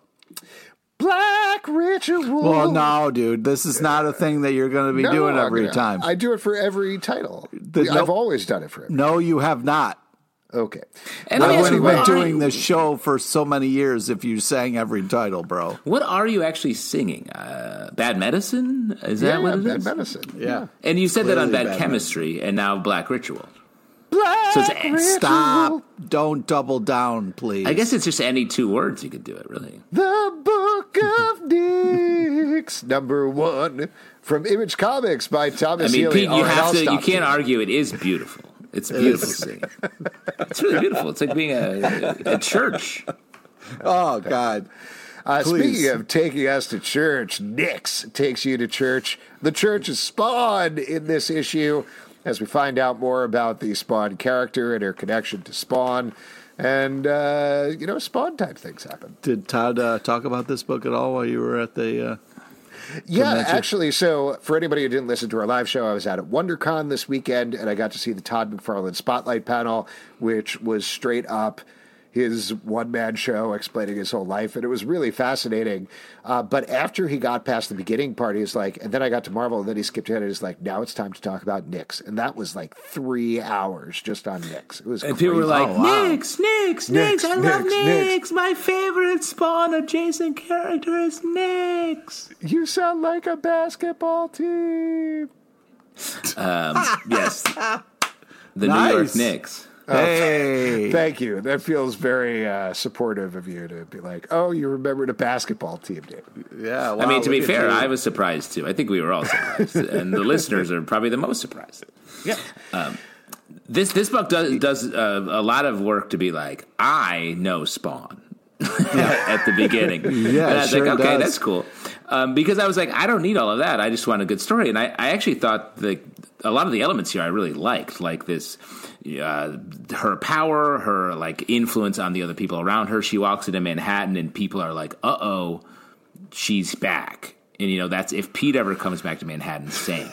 Black Ritual. Well, no, dude. This is not a thing that you're going to be no, doing every gonna, time. I do it for every title. The, I've no, always done it for every No, you have not. Okay. And I wouldn't have been doing this show for so many years if you sang every title, bro. What are you actually singing? Uh, Bad Medicine? Is yeah, that what yeah, it Bad is? Medicine. Yeah. And you said Clearly that on Bad, Bad Chemistry Medicine. and now Black Ritual. Black so it's, Ritual. Stop. Don't double down, please. I guess it's just any two words you could do it, really. The Book of Dicks, number one, from Image Comics by Thomas I mean, Healy. Pete, you, All right, have I'll to, you stop can't you. argue it is beautiful. It's beautiful singing. It's really beautiful. It's like being a, a church. Oh, God. Uh, speaking of taking us to church, Nyx takes you to church. The church is Spawn in this issue as we find out more about the Spawn character and her connection to Spawn. And, uh, you know, Spawn-type things happen. Did Todd uh, talk about this book at all while you were at the... Uh... Yeah, actually, so for anybody who didn't listen to our live show, I was out at WonderCon this weekend, and I got to see the Todd McFarlane Spotlight panel, which was straight up his one-man show explaining his whole life, and it was really fascinating. Uh, but after he got past the beginning part, he was like, and then I got to Marvel, and then he skipped ahead, and he's like, now it's time to talk about Nyx. And that was like three hours just on Nyx. It was And crazy. people were like, Oh, wow. Nyx, Nyx, Nyx, I love Nyx. My favorite Spawn adjacent character is Nyx. You sound like a basketball team. Um, yes. The Nice. New York Knicks. Hey. Thank you. That feels very uh, supportive of you to be like, oh, you remembered a basketball team, Dave. Yeah, wow, I mean, to be look at fair, you. I was surprised too. I think we were all surprised, and the listeners are probably the most surprised. Yeah. Um, this this book does does uh, a lot of work to be like, I know Spawn at the beginning. Yeah, and I was sure like, okay, does. that's cool. Um, because I was like, I don't need all of that. I just want a good story. And I, I actually thought that a lot of the elements here I really liked, like this, uh, her power, her like influence on the other people around her. She walks into Manhattan and people are like, uh oh, she's back. And, you know, that's if Pete ever comes back to Manhattan, same.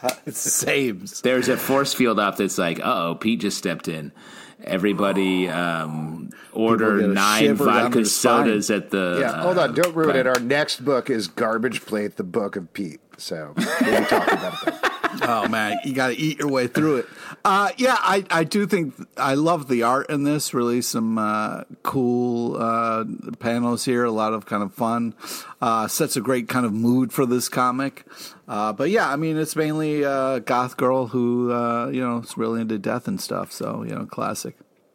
Same. There's a force field up that's like, uh oh, Pete just stepped in. Everybody um, order get a nine shiver down vodka their spine. sodas at the. Yeah, hold on. Don't ruin uh, it. Our next book is Garbage Plate, the Book of Pete. So we'll be talking about it. Oh man, you got to eat your way through it. Uh, yeah, I, I do think I love the art in this. Really, some uh, cool uh, panels here. A lot of kind of fun. Uh, sets a great kind of mood for this comic. Uh, but yeah, I mean, it's mainly a goth girl who uh, you know is really into death and stuff. So you know, classic.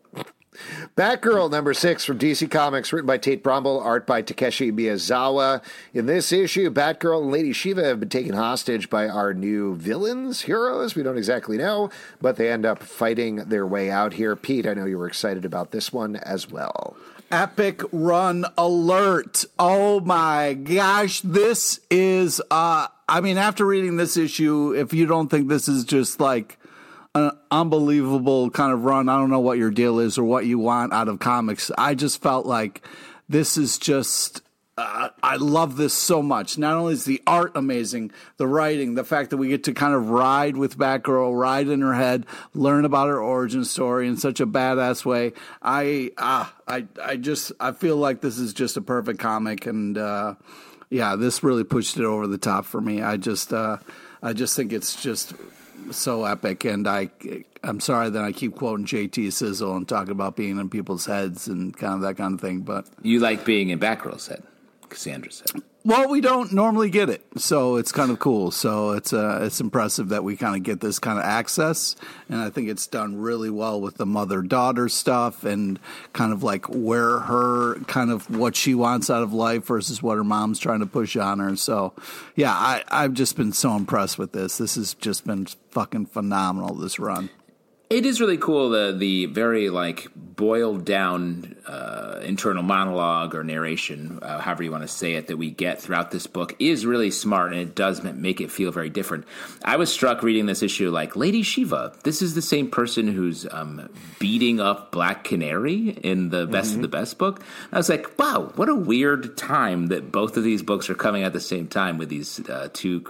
Batgirl number six from D C Comics, written by Tate Bromble, art by Takeshi Miyazawa. In this issue, Batgirl and Lady Shiva have been taken hostage by our new villains, heroes. We don't exactly know, but they end up fighting their way out here. Pete, I know you were excited about this one as well. Epic run alert. Oh my gosh. This is, uh, I mean, after reading this issue, if you don't think this is just like an unbelievable kind of run, I don't know what your deal is or what you want out of comics. I just felt like this is just Uh, I love this so much. Not only is the art amazing, the writing, the fact that we get to kind of ride with Batgirl, ride in her head, learn about her origin story in such a badass way. I ah, I I just I feel like this is just a perfect comic, and uh, yeah, this really pushed it over the top for me. I just uh, I just think it's just so epic, and I I'm sorry that I keep quoting J T Sizzle and talking about being in people's heads and kind of that kind of thing, but You like being in Batgirl's head, Cassandra said. Well, we don't normally get it, so it's kind of cool. So it's uh, it's impressive that we kind of get this kind of access, and I think it's done really well with the mother-daughter stuff and kind of like where her kind of what she wants out of life versus what her mom's trying to push on her. So, yeah, I, I've just been so impressed with this. This has just been fucking phenomenal, this run. It is really cool, the the very, like, boiled down uh, internal monologue or narration, uh, however you want to say it, that we get throughout this book is really smart, and it does make it feel very different. I was struck reading this issue, like, Lady Shiva, this is the same person who's um, beating up Black Canary in the Best mm-hmm. of the Best book. I was like, wow, what a weird time that both of these books are coming at the same time with these uh, two,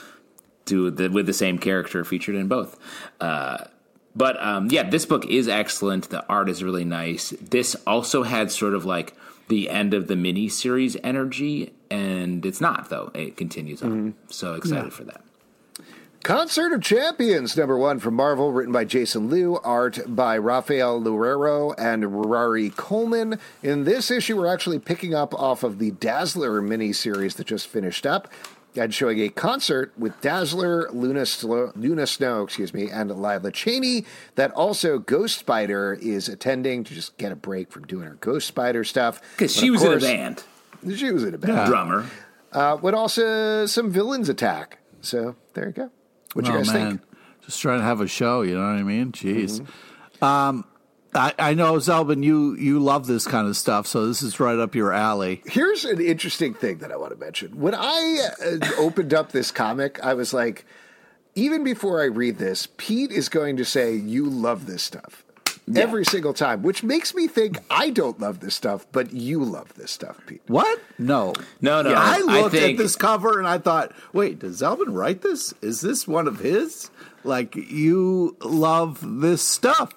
two the, with the same character featured in both. Uh But, um, yeah, this book is excellent. The art is really nice. This also had sort of like the end of the miniseries energy, and it's not, though. It continues on. Mm-hmm. So excited yeah. for that. Concert of Champions, number one from Marvel, written by Jason Liu, art by Rafael Loureiro and Rari Coleman. In this issue, we're actually picking up off of the Dazzler miniseries that just finished up, and showing a concert with Dazzler, Luna, Slo- Luna Snow, excuse me, and Lila Cheney, that also Ghost Spider is attending to just get a break from doing her Ghost Spider stuff. Because she was course, in a band. She was in a band. Yeah. Drummer. Uh, but also some villains attack. So there you go. What you oh, guys man. think? Just trying to have a show, you know what I mean? Jeez. Mm-hmm. Um, I, I know, Zelbin, you, you love this kind of stuff, so this is right up your alley. Here's an interesting thing that I want to mention. When I uh, opened up this comic, I was like, even before I read this, Pete is going to say, you love this stuff. Yeah. Every single time, which makes me think I don't love this stuff, but you love this stuff, Pete. What? No. No, no. Yeah, I looked I think... at this cover and I thought, wait, does Zelbin write this? Is this one of his? Like, you love this stuff.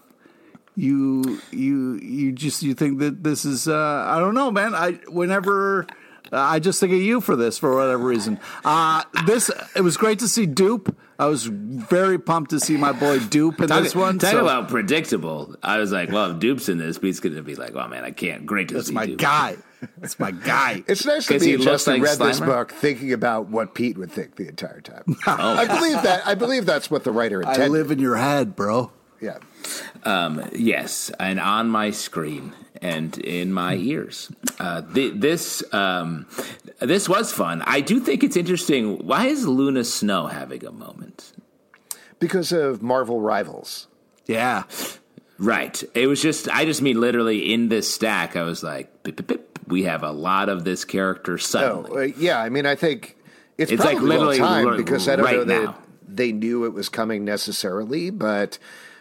You you you just you think that this is uh, I don't know, man. I whenever uh, I just think of you for this for whatever reason. Uh, this it was great to see Dupe. I was very pumped to see my boy Dupe in talk, this one. Talk so. about predictable. I was like, well, if Dupe's in this, Pete's going to be like, oh man, I can't. Great to That's see. my Dupe. guy. That's my guy. It's nice to be just like read Slimer? this book thinking about what Pete would think the entire time. Oh. I believe that. I believe that's what the writer intended. I live in your head, bro. Yeah. Um, yes, and on my screen and in my ears. Uh, th- this um, this was fun. I do think it's interesting. Why is Luna Snow having a moment? Because of Marvel Rivals. Yeah. Right. It was just, I just mean literally in this stack, I was like, bip, bip, bip. We have a lot of this character suddenly. Oh, uh, yeah, I mean, I think it's, it's probably like literally well timed l- because I don't right know that now. they knew it was coming necessarily, but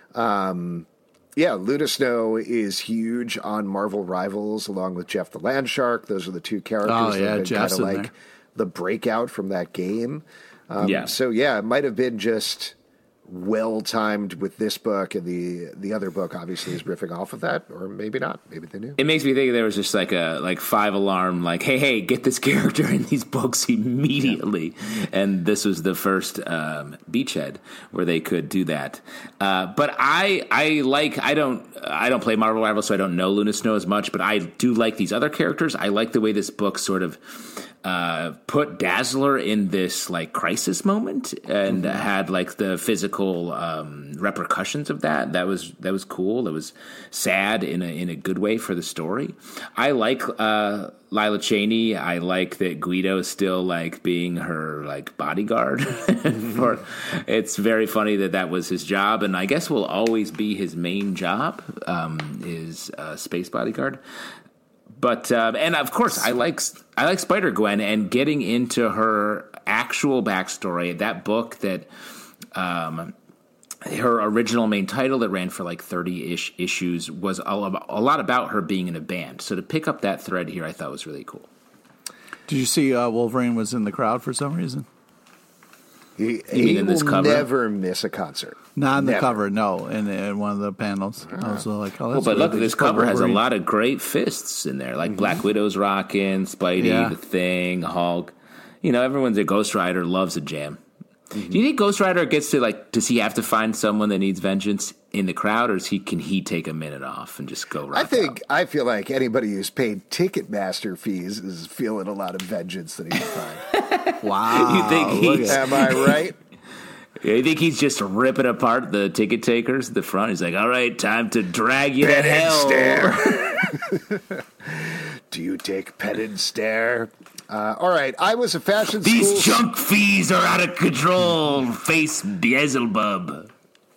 um, yeah, Luna Snow is huge on Marvel Rivals along with Jeff the Landshark. Those are the two characters Oh, that yeah, have been Jeff's kind of in like there. the breakout from that game. Um, Yeah. So yeah, it might have been just well timed with this book, and the the other book obviously is riffing off of that, or maybe not. Maybe they knew. It makes me think there was just like a like five alarm, like, hey, hey, get this character in these books immediately. Yeah. And this was the first um, beachhead where they could do that. Uh, but I I like I don't I don't play Marvel Rivals, so I don't know Luna Snow as much. But I do like these other characters. I like the way this book sort of uh, put Dazzler in this like crisis moment and mm-hmm. had like the physical um, repercussions of that. That was that was cool. That was sad in a in a good way for the story. I like uh, Lila Cheney. I like that Guido is still like being her like bodyguard. For it's very funny that that was his job, and I guess will always be his main job um, is uh, space bodyguard. But uh, and of course, I like I like Spider-Gwen and getting into her actual backstory. That book that um, her original main title that ran for like thirty-ish issues was all about, a lot about her being in a band. So to pick up that thread here, I thought was really cool. Did you see uh, Wolverine was in the crowd for some reason? He, You mean he in this will cover? never miss a concert. Not in the Never. cover, no. In, in one of the panels, I was like, "Oh, Well, that's but weird. look, They this just put cover has a Wolverine. lot of great fists in there, like Black Widow's rocking, Spidey, Yeah. the Thing, Hulk. You know, everyone's a Ghost Rider loves a jam. Do you think Ghost Rider gets to like? Does he have to find someone that needs vengeance in the crowd, or is he can he take a minute off and just go? Rock I think out? I feel like anybody who's paid Ticketmaster fees is feeling a lot of vengeance that he can find. Wow. You think look he's- at- Am I right? I think he's just ripping apart the ticket takers at the front. He's like, "All right, time to drag you to Pen and hell." stare. Do you take pen and stare? Uh, all right, I was a fashion These school. junk fees are out of control. Face Beelzebub.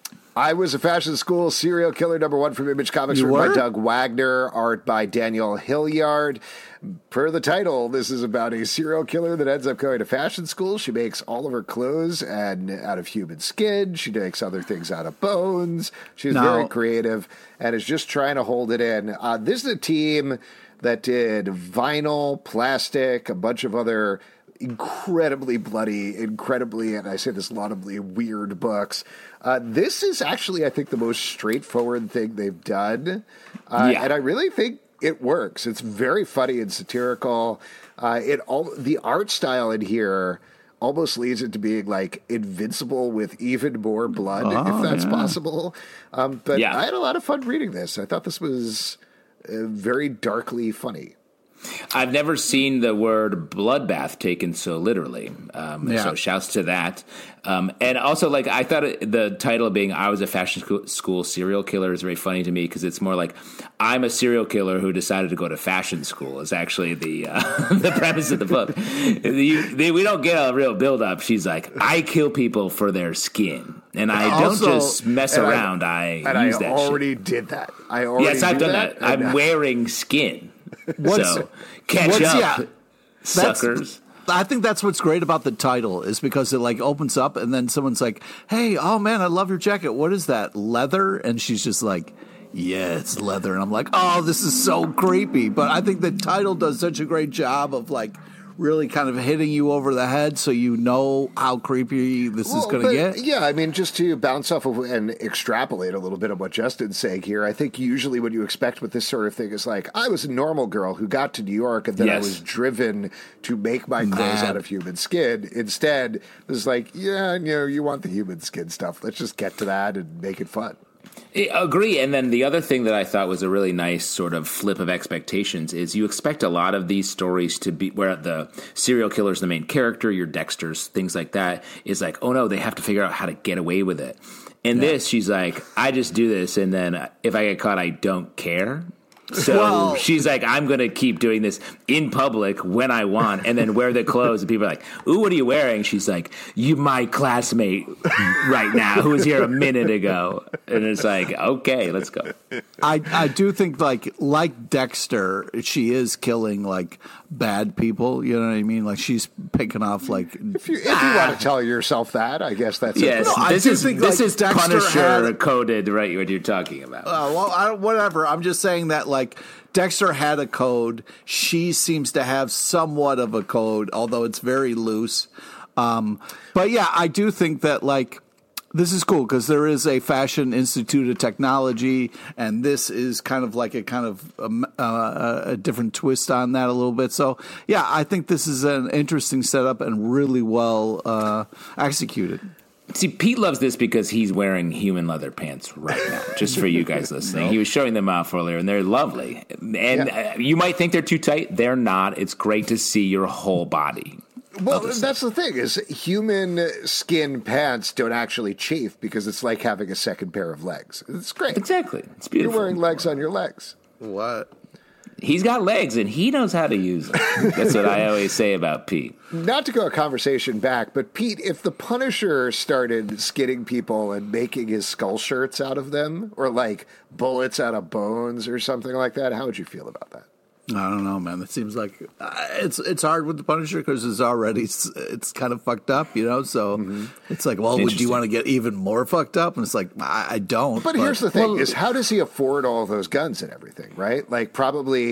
I was a fashion school serial killer number one from Image Comics, You written by were? Doug Wagner, art by Daniel Hilliard. Per the title, this is about a serial killer that ends up going to fashion school. She makes all of her clothes and out of human skin. She makes other things out of bones. She's Now- very creative and is just trying to hold it in. Uh, this is a team that did vinyl, plastic, a bunch of other incredibly bloody, incredibly, and I say this laudably, weird books. Uh, this is actually, I think, the most straightforward thing they've done. Uh, Yeah. And I really think it works. It's very funny and satirical. Uh, it all the art style in here almost leads it to being like invincible with even more blood, Oh, if that's yeah. possible. Um, but Yeah. I had a lot of fun reading this. I thought this was uh, very darkly funny. I've never seen the word bloodbath taken so literally. Um, Yeah. So shouts to that. Um, and also, like, I thought it, the title being I was a fashion school, school serial killer is very funny to me because it's more like I'm a serial killer who decided to go to fashion school is actually the uh, the premise of the book. You, they, we don't get a real build up. She's like, I kill people for their skin. And I Also- don't just mess and I- around. I, And use I that already shit. did that. I already Yes, I've do done that. and I'm I- wearing skin. What's- so catch what's- up, yeah, That's- suckers. I think that's what's great about the title is because it like opens up and then someone's like, "Hey, oh man, I love your jacket. What is that? Leather?" And she's just like, "Yeah, it's leather." And I'm like, "Oh, this is so creepy." But I think the title does such a great job of like really kind of hitting you over the head so you know how creepy this is Well, going to but, get. Yeah, I mean, just to bounce off of and extrapolate a little bit of what Justin's saying here, I think usually what you expect with this sort of thing is like, I was a normal girl who got to New York and then I Yes. was driven to make my clothes Mad. out of human skin. Instead, it was like, yeah, you know, you want the human skin stuff. Let's just get to that and make it fun. I agree. And then the other thing that I thought was a really nice sort of flip of expectations is you expect a lot of these stories to be where the serial killer's the main character, your Dexters, things like that, is like, oh no, they have to figure out how to get away with it. In this, she's like, I just do this, and then if I get caught, I don't care. So Well- she's like, I'm going to keep doing this in public when I want, and then wear the clothes. And people are like, ooh, what are you wearing? She's like, you, my classmate right now, who was here a minute ago. And it's like, okay, let's go. I, I do think like like Dexter, she is killing like bad people. You know what I mean? Like she's picking off like If you, if you want to tell yourself that, I guess that's Yes, it. No, I this do is think, this like, is Dexter Punisher had- coded, right? What you're talking about? Uh, well, I, whatever. I'm just saying that, like, Dexter had a code. She seems to have somewhat of a code, although it's very loose. Um, but yeah, I do think that, like, this is cool because there is a Fashion Institute of Technology, and this is kind of like a kind of um, uh, a different twist on that a little bit. So, yeah, I think this is an interesting setup and really well uh, executed. See, Pete loves this because he's wearing human leather pants right now, just for you guys listening. He was showing them off earlier, and they're lovely. And Yeah. uh, you might think they're too tight. They're not. It's great to see your whole body. Well, that's the thing is human skin pants don't actually chafe because it's like having a second pair of legs. It's great. Exactly. It's You're beautiful. wearing legs on your legs. What? He's got legs, and he knows how to use them. That's what I always say about Pete. Not to go a conversation back, but Pete, if the Punisher started skinning people and making his skull shirts out of them, or like bullets out of bones or something like that, how would you feel about that? I don't know, man. It seems like uh, it's it's hard with the Punisher because it's already it's, it's kind of fucked up, you know. So Mm-hmm. it's like, well, would you Interesting. want to get even more fucked up? And it's like, I, I don't. But here's the thing: is how does he afford all those guns and everything? Right? Like probably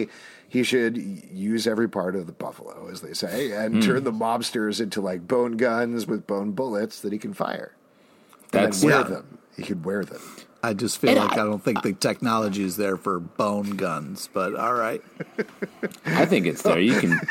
he should use every part of the buffalo, as they say, and mm. turn the mobsters into like bone guns with bone bullets that he can fire. That's and wear yeah. them. He could wear them. I just feel And like I- I don't think the technology is there for bone guns, but all right. I think it's there. You can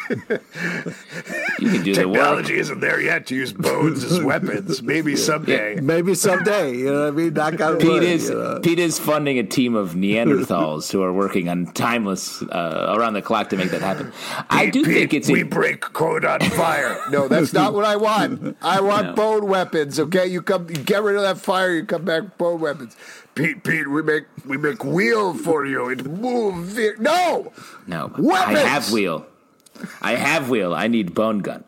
you can do the work. Technology isn't there yet to use bones as weapons. Maybe someday. Maybe someday, you know what I mean? Knock on Pete wood, is you know? Pete is funding a team of Neanderthals who are working on timeless uh, around the clock to make that happen. I do Pete, think it's we in- break code on fire. No, that's not what I want. I want No. bone weapons. Okay, you come, you get rid of that fire. You come back with bone weapons. Pete, Pete, we make we make wheel for you. It moves. It, no, no. Weapons! I have wheel. I have wheel. I need bone gun.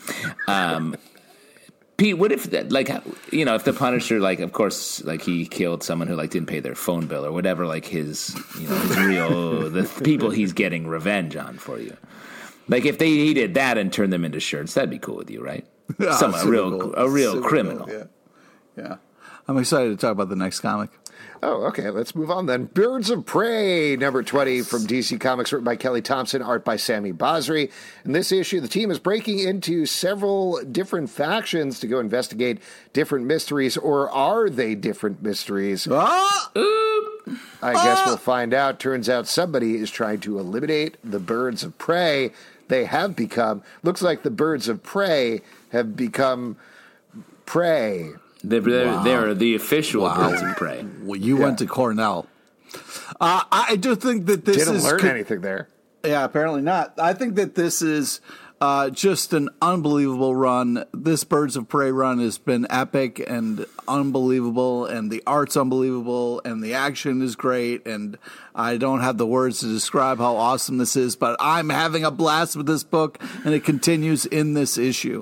Um, Pete, what if that, like, you know, if the Punisher, like, of course, like he killed someone who like didn't pay their phone bill or whatever, like his, you know, his real the people he's getting revenge on for you. Like if they he did that and turned them into shirts, that'd be cool with you, right? Ah, Some a super real cool. a real Super criminal. cool, Yeah. yeah. I'm excited to talk about the next comic. Oh, okay. Let's move on then. Birds of Prey, number twenty from D C Comics, written by Kelly Thompson, art by Sammy Basri. In this issue, the team is breaking into several different factions to go investigate different mysteries, or are they different mysteries? Ah! I guess we'll find out. Turns out somebody is trying to eliminate the Birds of Prey. They have become, looks like the Birds of Prey have become prey. They're, they're, Wow. they're the official Wow. birds of prey. Well, you went to Cornell. Uh, I do think that this Didn't is learn co- anything there. Yeah, apparently not. I think that this is uh, just an unbelievable run. This Birds of Prey run has been epic and unbelievable, and the art's unbelievable, and the action is great, and I don't have the words to describe how awesome this is, but I'm having a blast with this book, and it continues in this issue.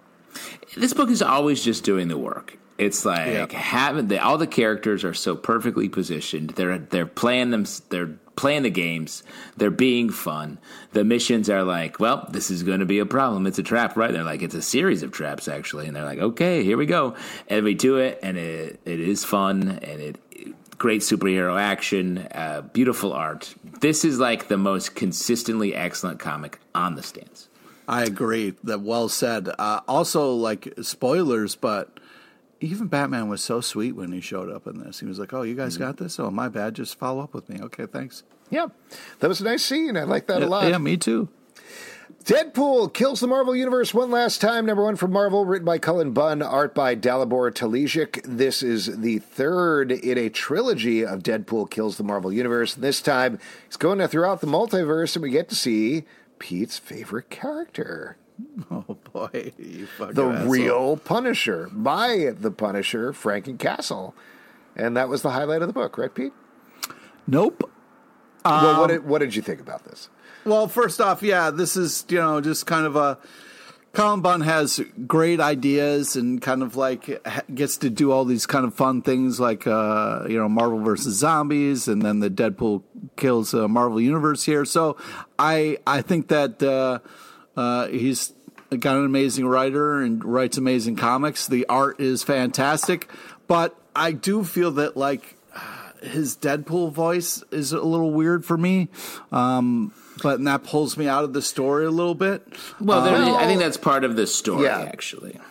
This book is always just doing the work. It's like Yeah. having the, all the characters are so perfectly positioned. They're they're playing them. They're playing the games. They're being fun. The missions are like, well, this is going to be a problem. It's a trap, right? They're like, it's a series of traps actually, and they're like, okay, here we go, and we do it, and it it is fun, and it great superhero action, uh, beautiful art. This is like the most consistently excellent comic on the stands. I agree. That well said. Uh, also, like spoilers, but even Batman was so sweet when he showed up in this. He was like, "Oh, you guys got this? Oh, my bad. Just follow up with me." Okay, thanks. Yeah, that was a nice scene. I like that Yeah, a lot. yeah, me too. Deadpool kills the Marvel Universe one last time. Number one from Marvel, written by Cullen Bunn, art by Dalibor Talisic. This is the third in a trilogy of Deadpool kills the Marvel Universe. This time, he's going throughout the multiverse, and we get to see Pete's favorite character, Oh boy, you fucking the asshole. real Punisher, by the Punisher, Frankencastle. And that was the highlight of the book, right, Pete? Nope. well, what did, what did you think about this? Well, first off, yeah, this is, you know, just kind of a. Colin Bunn has great ideas and kind of like ha- gets to do all these kind of fun things like, uh, you know, Marvel versus Zombies, and then the Deadpool kills uh, Marvel Universe here. So I I think that uh, uh, he's got an amazing writer and writes amazing comics. The art is fantastic, but I do feel that like his Deadpool voice is a little weird for me. Um, But and that pulls me out of the story a little bit. Well, there, Uh, I think that's part of the story, Yeah. actually,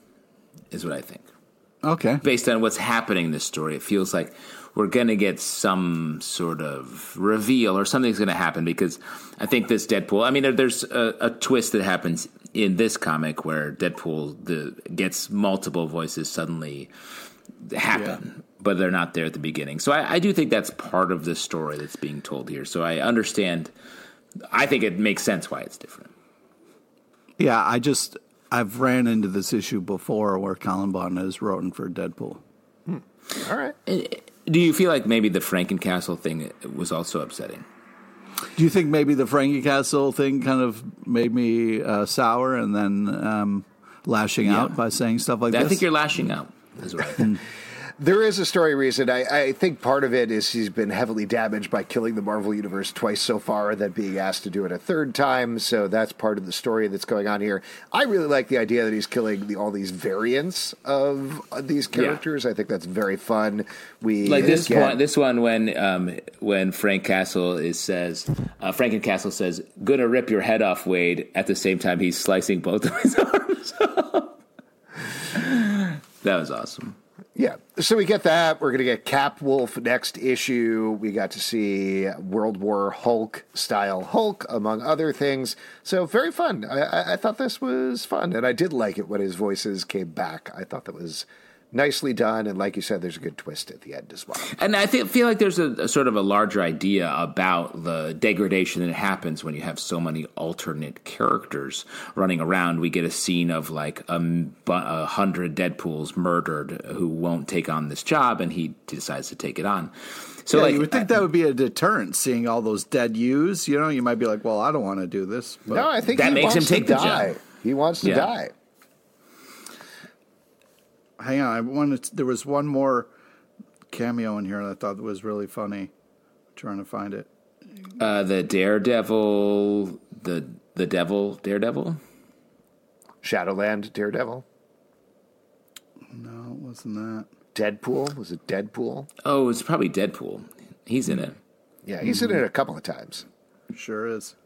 is what I think. Okay. Based on what's happening in this story, it feels like we're going to get some sort of reveal or something's going to happen, because I think this Deadpool, I mean, there, there's a, a twist that happens in this comic where Deadpool the, gets multiple voices suddenly happen. Yeah. But they're not there at the beginning. So I, I do think that's part of the story that's being told here. So I understand. I think it makes sense why it's different. Yeah, I just, I've ran into this issue before where Colin Bunn has written for Deadpool. Hmm. All right. Do you feel like maybe the Frankencastle thing was also upsetting? Do you think maybe the Frankencastle thing kind of made me uh, sour and then um, lashing Yeah. out by saying stuff like I this? think you're lashing out. Is what I think. There is a story reason. I, I think part of it is he's been heavily damaged by killing the Marvel Universe twice so far, and then being asked to do it a third time. So that's part of the story that's going on here. I really like the idea that he's killing the, all these variants of uh, these characters. Yeah. I think that's very fun. We like this get, point, this one when um, when Frank Castle is says uh, Franken Castle says, "Gonna rip your head off, Wade." At the same time, he's slicing both of his arms off. That was awesome. Yeah, so we get that. We're going to get Cap Wolf next issue. We got to see World War Hulk style Hulk, among other things. So very fun. I, I thought this was fun, and I did like it when his voices came back. I thought that was nicely done, and like you said, there's a good twist at the end as well. And I th- feel like there's a, a sort of a larger idea about the degradation that happens when you have so many alternate characters running around. We get a scene of like a, a hundred Deadpools murdered who won't take on this job, and he decides to take it on. So, yeah, like, you would think that would be a deterrent, seeing all those dead U's. You know, you might be like, "Well, I don't want to do this." But no, I think that he makes him wants take to the die. job. He wants to yeah. die. Hang on, I wanted to, there was one more cameo in here that I thought was really funny. I'm trying to find it. Uh, the Daredevil, the the Devil, Daredevil, Shadowland Daredevil. No, it wasn't that. Deadpool, was it Deadpool? Oh, it's probably Deadpool. He's in it. Yeah, he's mm-hmm. in it a couple of times. Sure is.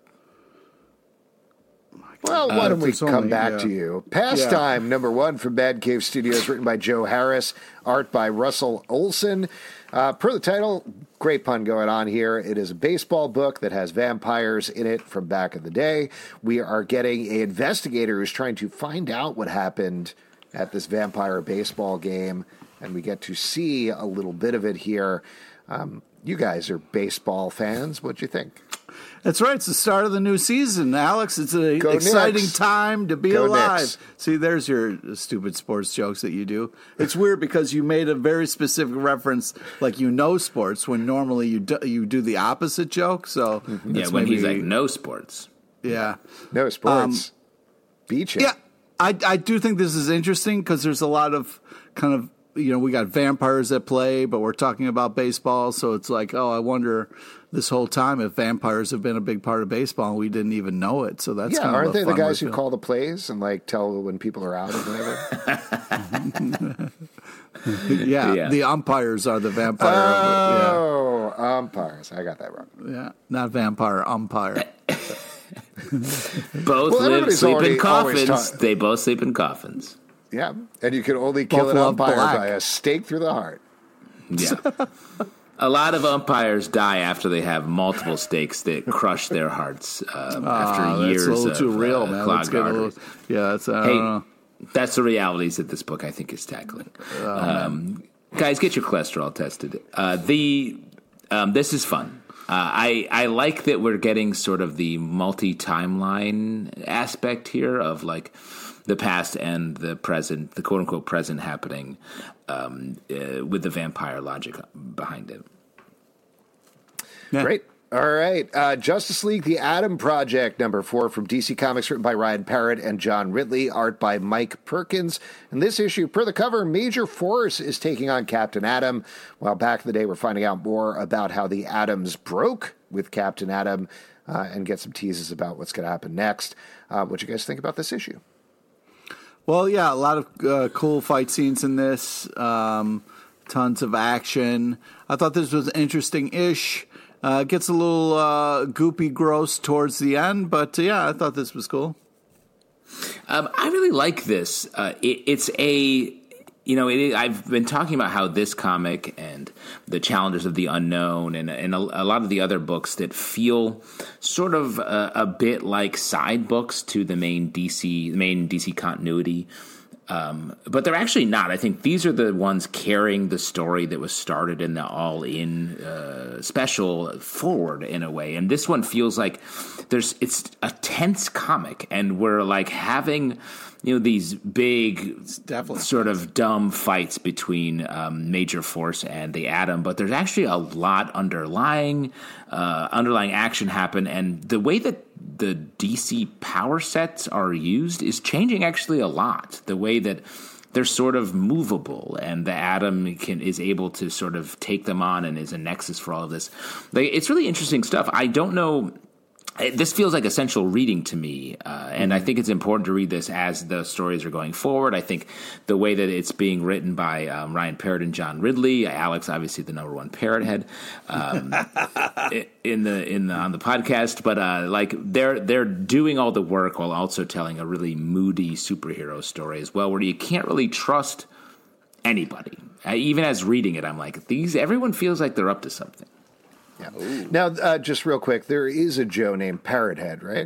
Well, why don't uh, we come only, back yeah. to you? Pastime, yeah. number one from Bad Cave Studios, written by Joe Harris, art by Russell Olson. Uh, per the title, great pun going on here. It is a baseball book that has vampires in it from back in the day. We are getting an investigator who's trying to find out what happened at this vampire baseball game, and we get to see a little bit of it here. Um, you guys are baseball fans. What'd you think? That's right. It's the start of the new season, Alex. It's an Go exciting Knicks. time to be Go alive. Knicks. See, there's your stupid sports jokes that you do. It's weird because you made a very specific reference, like you know sports, when normally you do, you do the opposite joke. So yeah, when maybe, he's like no sports. Yeah, no sports. Um, Beach it. Yeah, I I do think this is interesting because there's a lot of kind of. You know, we got vampires at play, but we're talking about baseball. So it's like, oh, I wonder this whole time if vampires have been a big part of baseball and we didn't even know it. So that's yeah, kind aren't of a they the fun guys who reveal. call the plays and like tell when people are out or whatever? yeah, yeah, the umpires are the vampire. Oh, yeah. umpires. I got that wrong. Yeah, not vampire, umpire. Both well, live, sleep already, in coffins. ta- They both sleep in coffins. Yeah, and you can only kill Both an love umpire black. by a stake through the heart. Yeah. A lot of umpires die after they have multiple stakes that crush their hearts um, after Oh, years that's a little of too real, uh, man. clogged Let's get a little, arteries. yeah, that's, I Hey, don't know. that's the realities that this book, I think, is tackling. Oh, um, guys, get your cholesterol tested. Uh, the um, this is fun. Uh, I I like that we're getting sort of the multi-timeline aspect here of like the past and the present, the quote unquote present happening um, uh, with the vampire logic behind it. Yeah. Great. All right. Uh, Justice League, The Atom Project, number four from D C Comics, written by Ryan Parrott and John Ridley, art by Mike Perkins. In this issue, per the cover, Major Force is taking on Captain Atom. While back in the day, we're finding out more about how the atoms broke with Captain Atom uh, and get some teases about what's going to happen next. Uh, what do you guys think about this issue? Well, yeah, a lot of uh, cool fight scenes in this, um, tons of action. I thought this was interesting-ish. Uh, gets a little uh, goopy, gross towards the end, but uh, yeah, I thought this was cool. Um, I really like this. Uh, it, it's a, you know, it, I've been talking about how this comic and the challenges of the unknown and, and a, a lot of the other books that feel sort of a, a bit like side books to the main D C, main D C continuity. Um, but they're actually not. I think these are the ones carrying the story that was started in the All-In uh, special forward in a way. And this one feels like there's it's a tense comic, and we're like having you know these big, definitely sort of dumb fights between um, Major Force and the Atom. But there's actually a lot underlying uh, underlying action happen, and the way that the D C power sets are used is changing actually a lot. The way that they're sort of movable, and the Atom can is able to sort of take them on and is a nexus for all of this. Like, it's really interesting stuff. I don't know. This feels like essential reading to me, uh, and I think it's important to read this as the stories are going forward. I think the way that it's being written by um, Ryan Parrott and John Ridley, Alex, obviously the number one Parrott head um, in the in the on the podcast, but uh, like they're they're doing all the work while also telling a really moody superhero story as well, where you can't really trust anybody. Uh, even as reading it, I'm like, these everyone feels like they're up to something. Yeah. Now, uh, just real quick, there is a Joe named Parrot Head, right?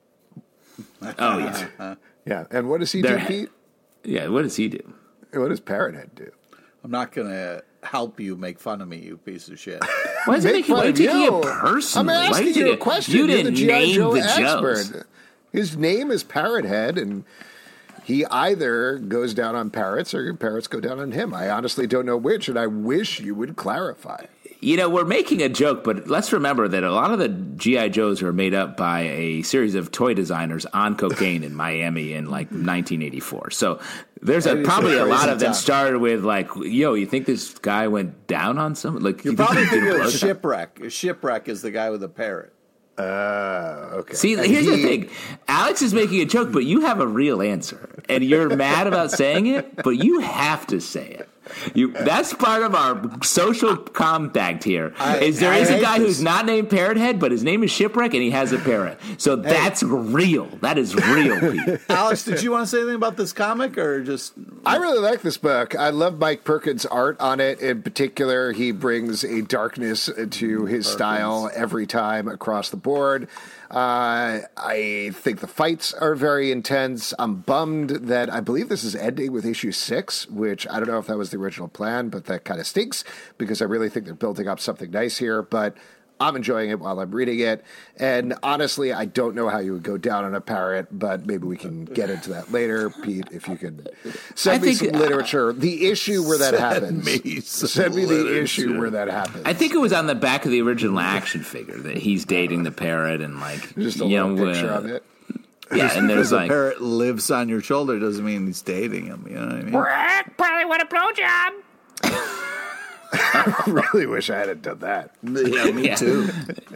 Oh, yeah. Yeah. And what does he There- do, Pete? Yeah, what does he do? What does Parrot Head do? I'm not going to help you make fun of me, you piece of shit. Why is it Make making, why are fun you of taking you. it personally? I'm Why are asking you taking a it- question. You You're didn't the G I. name Joe the expert. Joes. His name is Parrot Head, and he either goes down on parrots or parrots go down on him. I honestly don't know which, and I wish you would clarify. You know, we're making a joke, but let's remember that a lot of the G I. Joes were made up by a series of toy designers on cocaine in Miami in like nineteen eighty-four. So there's a, That is probably a crazy lot of them time. started with like, yo, you think this guy went down on someone? Like, You're you think probably he did thinking of blows? Shipwreck. Shipwreck is the guy with the parrot. Uh, okay. See, And here's the he- thing. Alex is making a joke, but you have a real answer. And you're mad about saying it, but you have to say it. You, that's part of our social compact here. I- is there I is a hate guy this. who's not named Parrot Head, but his name is Shipwreck, and he has a parrot. So that's real. That is real, Pete. Alex, did you want to say anything about this comic or just... I really like this book. I love Mike Perkins' art on it. In particular, he brings a darkness to his style every time across the board. Uh, I think the fights are very intense. I'm bummed that I believe this is ending with issue six, which I don't know if that was the original plan, but that kind of stinks because I really think they're building up something nice here. But I'm enjoying it while I'm reading it. And honestly, I don't know how you would go down on a parrot, but maybe we can get into that later. Pete, if you could send I me think, some literature. The issue where that Send happens. me some Send me the literature. issue where that happens. I think it was on the back of the original action figure that he's dating the parrot and like Just a you little know, picture uh, of it. Yeah, and there's Because the like parrot lives on your shoulder doesn't mean he's dating him. You know what I mean? probably want a blowjob. I really wish I hadn't done that. Yeah, me Yeah. too.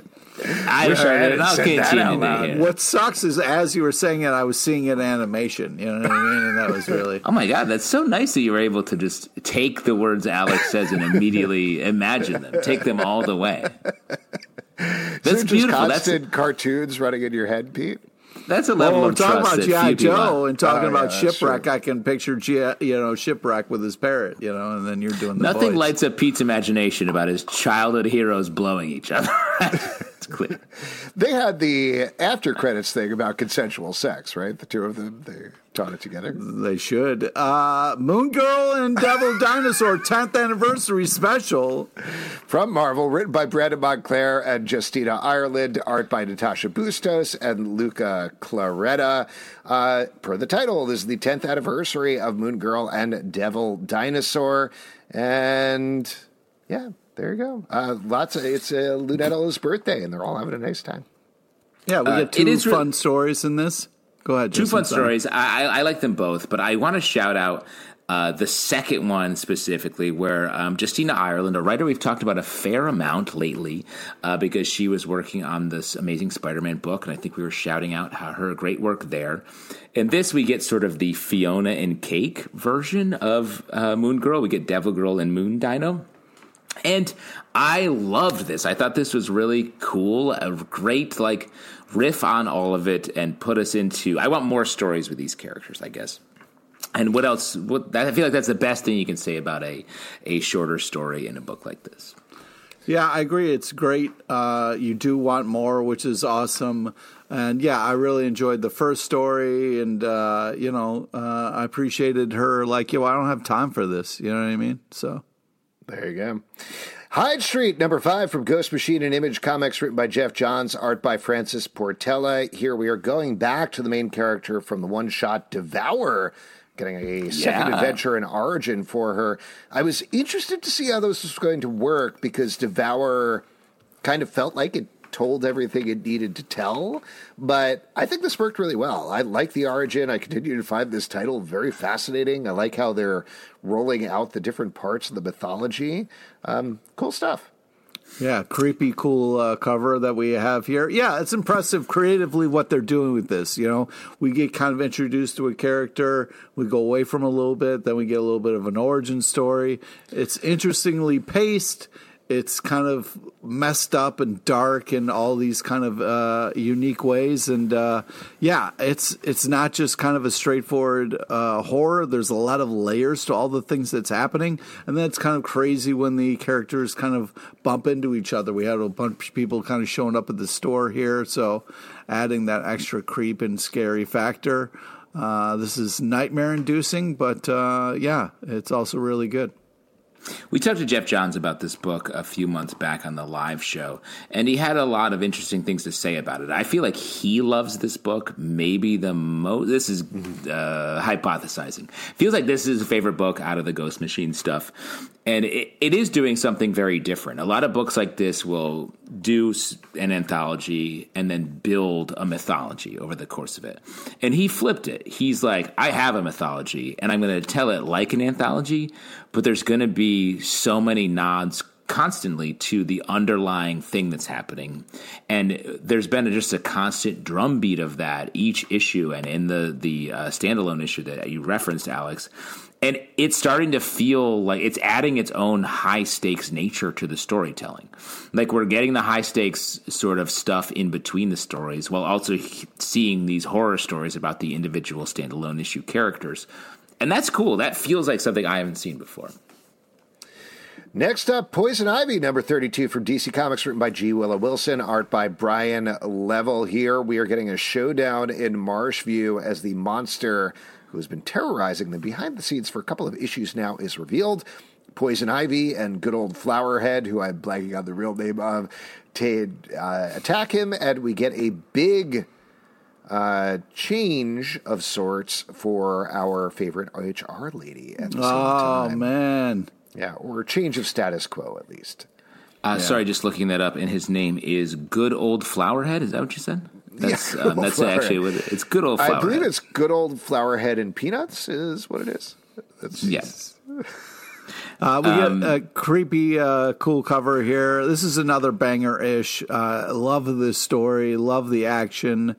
I Wish I heard it, hadn't and I'll said that continue out to loud. hear. What sucks is as you were saying it, I was seeing it in animation. You know what I mean? And that was really... Oh my God, that's so nice that you were able to just take the words Alex says and immediately imagine them, take them all the way. That's Is it just beautiful. That's constant cartoons running in your head, Pete? that's a level Well, we're of talking trust about that G I. few people Joe have. and talking Oh, yeah, about that's Shipwreck. true. I can picture G I, you know Shipwreck with his parrot, you know, and then you're doing the Nothing voice. lights up Pete's imagination about his childhood heroes blowing each other. It's clear. They had the after credits thing about consensual sex, right? The two of them, they taught it together. They should. Uh, Moon Girl and Devil Dinosaur tenth anniversary special. From Marvel, written by Brandon Montclair and Justina Ireland, art by Natasha Bustos and Luca Claretta. Uh, per the title, this is the tenth anniversary of Moon Girl and Devil Dinosaur. And yeah, there you go. Uh, lots of, it's uh, Lunetta's birthday, and they're all having a nice time. Yeah, we Uh, get two it is re- fun stories in this. Go ahead. Two Jason, fun sorry. stories. I, I, I like them both, but I want to shout out uh, the second one specifically, where um, Justina Ireland, a writer we've talked about a fair amount lately, uh, because she was working on this Amazing Spider-Man book, and I think we were shouting out how, her great work there. In this, we get sort of the Fiona and Cake version of uh, Moon Girl. We get Devil Girl and Moon Dino. And I loved this. I thought this was really cool, a great like riff on all of it, and put us into. I want more stories with these characters, I guess. And what else? What, I feel like that's the best thing you can say about a a shorter story in a book like this. Yeah, I agree. It's great. Uh, you do want more, which is awesome. And yeah, I really enjoyed the first story, and uh, you know, uh, I appreciated her. Like, yo, I don't have time for this. You know what I mean? So. There you go. Hyde Street, number five from Ghost Machine and Image Comics, written by Jeff Johns, art by Francis Portela. Here we are going back to the main character from the one-shot Devour, getting a second Yeah. adventure and origin for her. I was interested to see how this was going to work because Devour kind of felt like it told everything it needed to tell, but I think this worked really well. I like the origin. I continue to find this title very fascinating. I like how they're rolling out the different parts of the mythology. Um, cool stuff. Yeah, creepy, cool uh, cover that we have here. Yeah, it's impressive creatively what they're doing with this. You know, we get kind of introduced to a character, we go away from a little bit, then we get a little bit of an origin story. It's interestingly paced. It's kind of messed up and dark in all these kind of uh, unique ways. And, uh, yeah, it's it's not just kind of a straightforward uh, horror. There's a lot of layers to all the things that's happening. And then it's kind of crazy when the characters kind of bump into each other. We had a bunch of people kind of showing up at the store here, so adding that extra creep and scary factor. Uh, this is nightmare-inducing, but, uh, yeah, it's also really good. We talked to Jeff Johns about this book a few months back on the live show, and he had a lot of interesting things to say about it. I feel like he loves this book maybe the most. This is uh, hypothesizing. Feels like this is his favorite book out of the Ghost Machine stuff, and it, it is doing something very different. A lot of books like this will do an anthology and then build a mythology over the course of it. And he flipped it. He's like, I have a mythology, and I'm going to tell it like an anthology, but there's going to be so many nods constantly to the underlying thing that's happening. And there's been a, just a constant drumbeat of that each issue, and in the, the uh, standalone issue that you referenced, Alex. And it's starting to feel like it's adding its own high-stakes nature to the storytelling. Like we're getting the high-stakes sort of stuff in between the stories while also seeing these horror stories about the individual standalone issue characters. And that's cool. That feels like something I haven't seen before. Next up, Poison Ivy, number thirty-two from D C Comics, written by G. Willow Wilson, art by Brian Level. Here we are getting a showdown in Marshview as the monster who has been terrorizing them behind the scenes for a couple of issues now is revealed. Poison Ivy and good old Flowerhead, who I'm blanking on the real name of, to uh, attack him, and we get a big uh, change of sorts for our favorite H R lady at the same oh, time. Oh, man. Yeah, or change of status quo, at least. Uh, yeah. Sorry, just looking that up, and his name is Good Old Flowerhead. Is that what you said? That's, yeah, um, that's actually what it, it's. Good Old Flowerhead. I believe it's Good Old Flowerhead and Peanuts is what it is. That's, yes. Uh, we um, get a creepy, uh, cool cover here. This is another banger-ish. Uh, love this story. Love the action.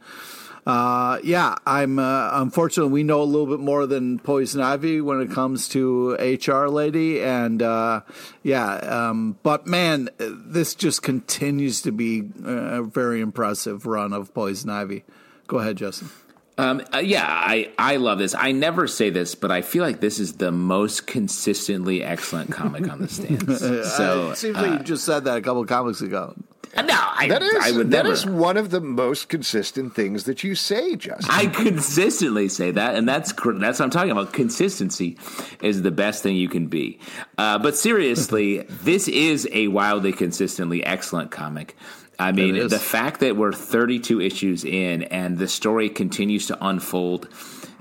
Uh, yeah, I'm, uh, unfortunately, we know a little bit more than Poison Ivy when it comes to H R Lady. And, uh, yeah, um, but man, this just continues to be a very impressive run of Poison Ivy. Go ahead, Justin. Um, uh, yeah, I, I love this. I never say this, but I feel like this is the most consistently excellent comic on the stands. So it seems uh, like you just said that a couple of comics ago. No, I, that is, I would that never. is one of the most consistent things that you say, Justin. I consistently say that, and that's that's what I'm talking about. Consistency is the best thing you can be. Uh, but seriously, this is a wildly consistently excellent comic. I mean, the fact that we're thirty-two issues in and the story continues to unfold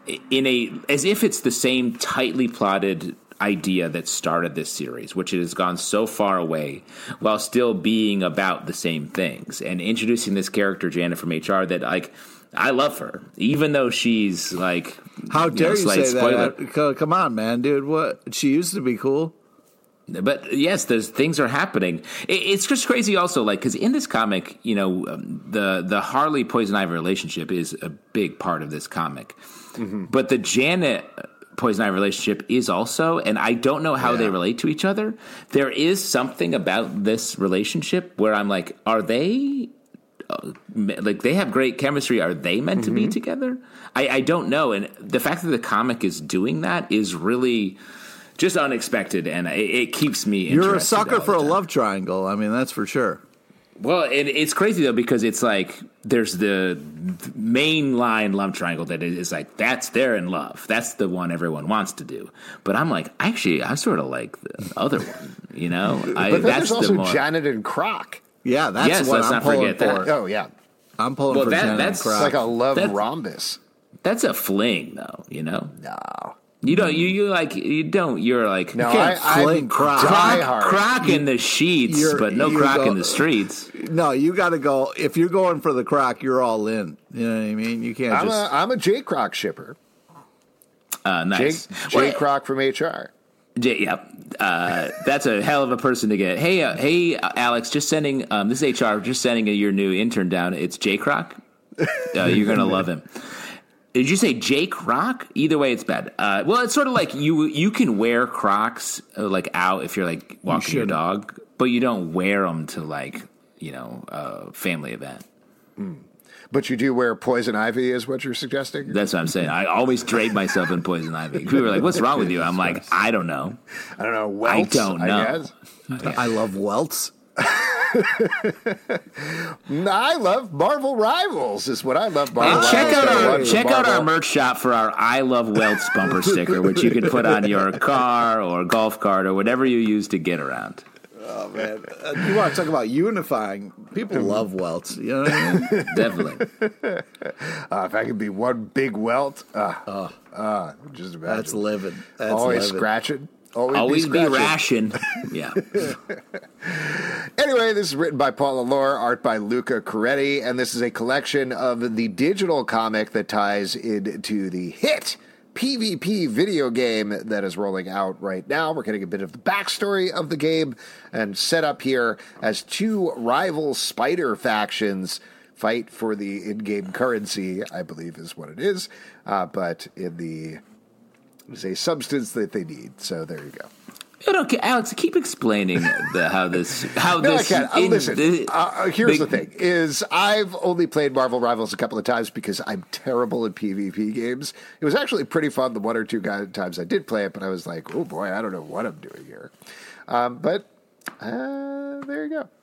in a as if it's the same tightly plotted idea that started this series, which it has gone so far away while still being about the same things, and introducing this character Janet from H R that like I love her, even though she's like, how dare you, know, you say spoiler. that? Come on, man, dude. What? She used to be cool. But yes, there's things are happening. It, it's just crazy, also, like because in this comic, you know, um, the the Harley Poison Ivy relationship is a big part of this comic, mm-hmm. but the Janet Poison Ivy relationship is also, and I don't know how yeah. they relate to each other. There is something about this relationship where I'm like, are they uh, like they have great chemistry? Are they meant mm-hmm. to be together? I, I don't know, and the fact that the comic is doing that is really just unexpected, and it, it keeps me interested. You're a sucker for a love triangle. I mean, that's for sure. Well, it, it's crazy, though, because it's like there's the mainline love triangle that is like, that's they're in love. That's the one everyone wants to do. But I'm like, actually, I sort of like the other one, you know? I, but then that's there's also the more, Janet and Croc. Yeah, that's yes, what let's I'm not pulling forget for. that. Oh, yeah. I'm pulling well, for that, Janet that's, and Croc. It's like a love that's, rhombus. That's a fling, though, you know? No. You don't. You you like. You don't. You're like. No, you I, I'm Croc. die hard. Croc in the sheets, You're, but no you Croc go, in the streets. no, you got to go. If you're going for the Croc, you're all in. You know what I mean? You can't I'm just. a I'm a J Croc shipper. Uh, nice. J, J Well, Croc from H R. J, yeah, uh, that's a hell of a person to get. Hey, uh, hey, uh, Alex, just sending um, this is H R, just sending your new intern down. It's J Croc. Uh, you're gonna love him. Did you say J Croc? Either way, it's bad. Uh, well, it's sort of like you you can wear Crocs uh, like out if you're like walking your dog, but you don't wear them to like you know a family event. Mm. But you do wear poison ivy, is what you're suggesting? That's what I'm saying. I always drape myself in poison ivy. People are like, "What's wrong with you?" I'm like, "I don't know. I don't know. Welts, I don't know. I, guess. I love welts. I love Marvel Rivals. Is what I love. Marvel And check Rivals. out our Marvel. check out our merch shop for our "I Love Welts" bumper sticker, which you can put on your car or golf cart or whatever you use to get around. Oh man, uh, you want to talk about unifying? People love welts. You know what I mean? Definitely. Uh, if I could be one big welt, uh, uh, uh, just imagine. That's living. That's Always living. scratching. Always, Always be, be scratching. ration. Yeah. Anyway, this is written by Paul Allure, art by Luca Coretti, and this is a collection of the digital comic that ties into the hit PvP video game that is rolling out right now. We're getting a bit of the backstory of the game and set up here as two rival spider factions fight for the in-game currency, I believe is what it is, uh, but in the is a substance that they need. So there you go. You know, Alex, keep explaining the, how this how No, this. I can't. Uh, in- listen, the- uh, here's the- the thing: is I've only played Marvel Rivals a couple of times because I'm terrible at PvP games. It was actually pretty fun the one or two guy- times I did play it, but I was like, oh boy, I don't know what I'm doing here. Um, but uh, there you go.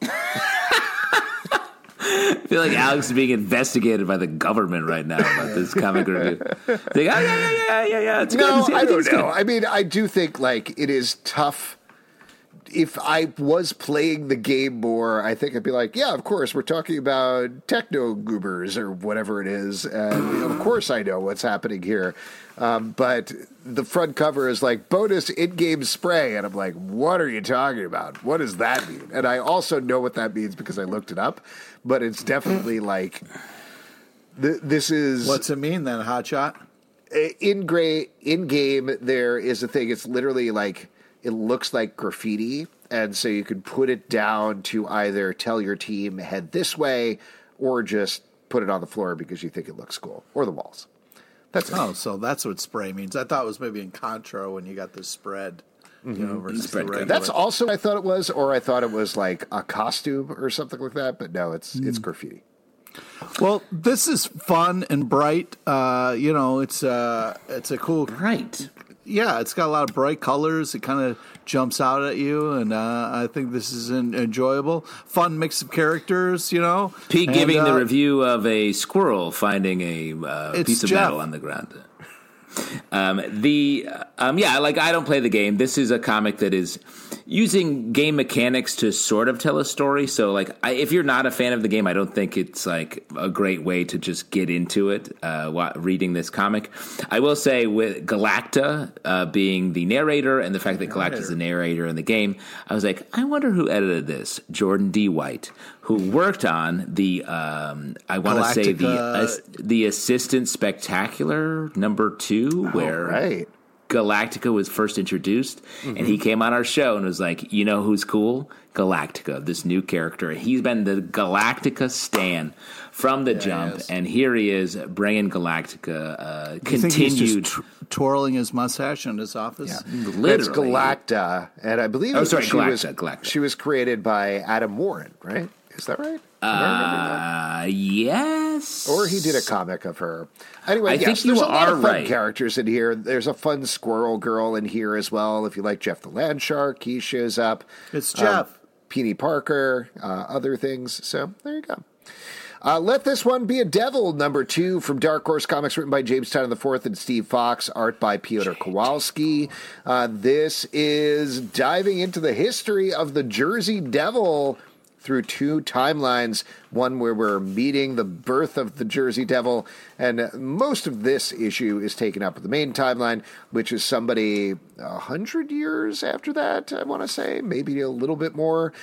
I feel like Alex is being investigated by the government right now about this comic review. Like, oh, yeah, yeah, yeah, yeah, yeah. It's No, good. I It's don't good. know. I mean, I do think like it is tough. If I was playing the game more, I think I'd be like, yeah, of course, we're talking about techno goobers or whatever it is. And of course I know what's happening here. Um, but the front cover is like bonus in-game spray. And I'm like, what are you talking about? What does that mean? And I also know what that means because I looked it up. But it's definitely like, th- this is... What's it mean then, Hotshot? In gray, in game, there is a thing. It's literally like it looks like graffiti, and so you can put it down to either tell your team head this way, or just put it on the floor because you think it looks cool, or the walls. That's it. Oh, so that's what spray means. I thought it was maybe in Contra when you got the spread. You know, versus Spread the code. regular. That's also what I thought it was, or I thought it was like a costume or something like that. But no, it's it's graffiti. Well, this is fun and bright. Uh, you know, it's uh, it's a cool. Right. Yeah, it's got a lot of bright colors. It kind of jumps out at you, and uh, I think this is an enjoyable, fun mix of characters. You know, Pete And, giving the uh, review of a squirrel finding a uh, It's piece of Jeff. metal on the ground. Um, the um, yeah, like I don't play the game. This is a comic that is using game mechanics to sort of tell a story. So, like, I, if you're not a fan of the game, I don't think it's like a great way to just get into it. Uh, while reading this comic, I will say with Galacta uh, being the narrator and the fact that Galacta is the narrator in the game, I was like, I wonder who edited this. Jordan D. White, who worked on the um, I want to say the Galactica- as, the Assistant Spectacular number two, where Right. Galactica was first introduced, and he came on our show and was like, you know who's cool? Galactica, this new character. He's been the Galactica stan from the jump, is. and here he is bringing Galactica uh, You think he's continued. just tw- twirling his mustache in his office? literally. It's Galacta, and I believe Oh, sorry, she Galacta, was Galacta. she was created by Adam Warren, right? Is that right? Am I remembering that? Uh, yes. Or he did a comic of her. Anyway, I yes, think you there's a lot are of fun right. characters in here. There's a fun squirrel girl in here as well. If you like Jeff the Land Shark, he shows up. It's Um, Jeff. Peony Parker, uh, other things. So there you go. Uh, Let This One Be a Devil, number two from Dark Horse Comics, written by James Tynion the fourth and Steve Fox, art by Piotr Kowalski. Uh, this is diving into the history of the Jersey Devil through two timelines, one where we're meeting the birth of the Jersey Devil, and most of this issue is taken up with the main timeline, which is somebody a hundred years after that, I want to say, maybe a little bit more,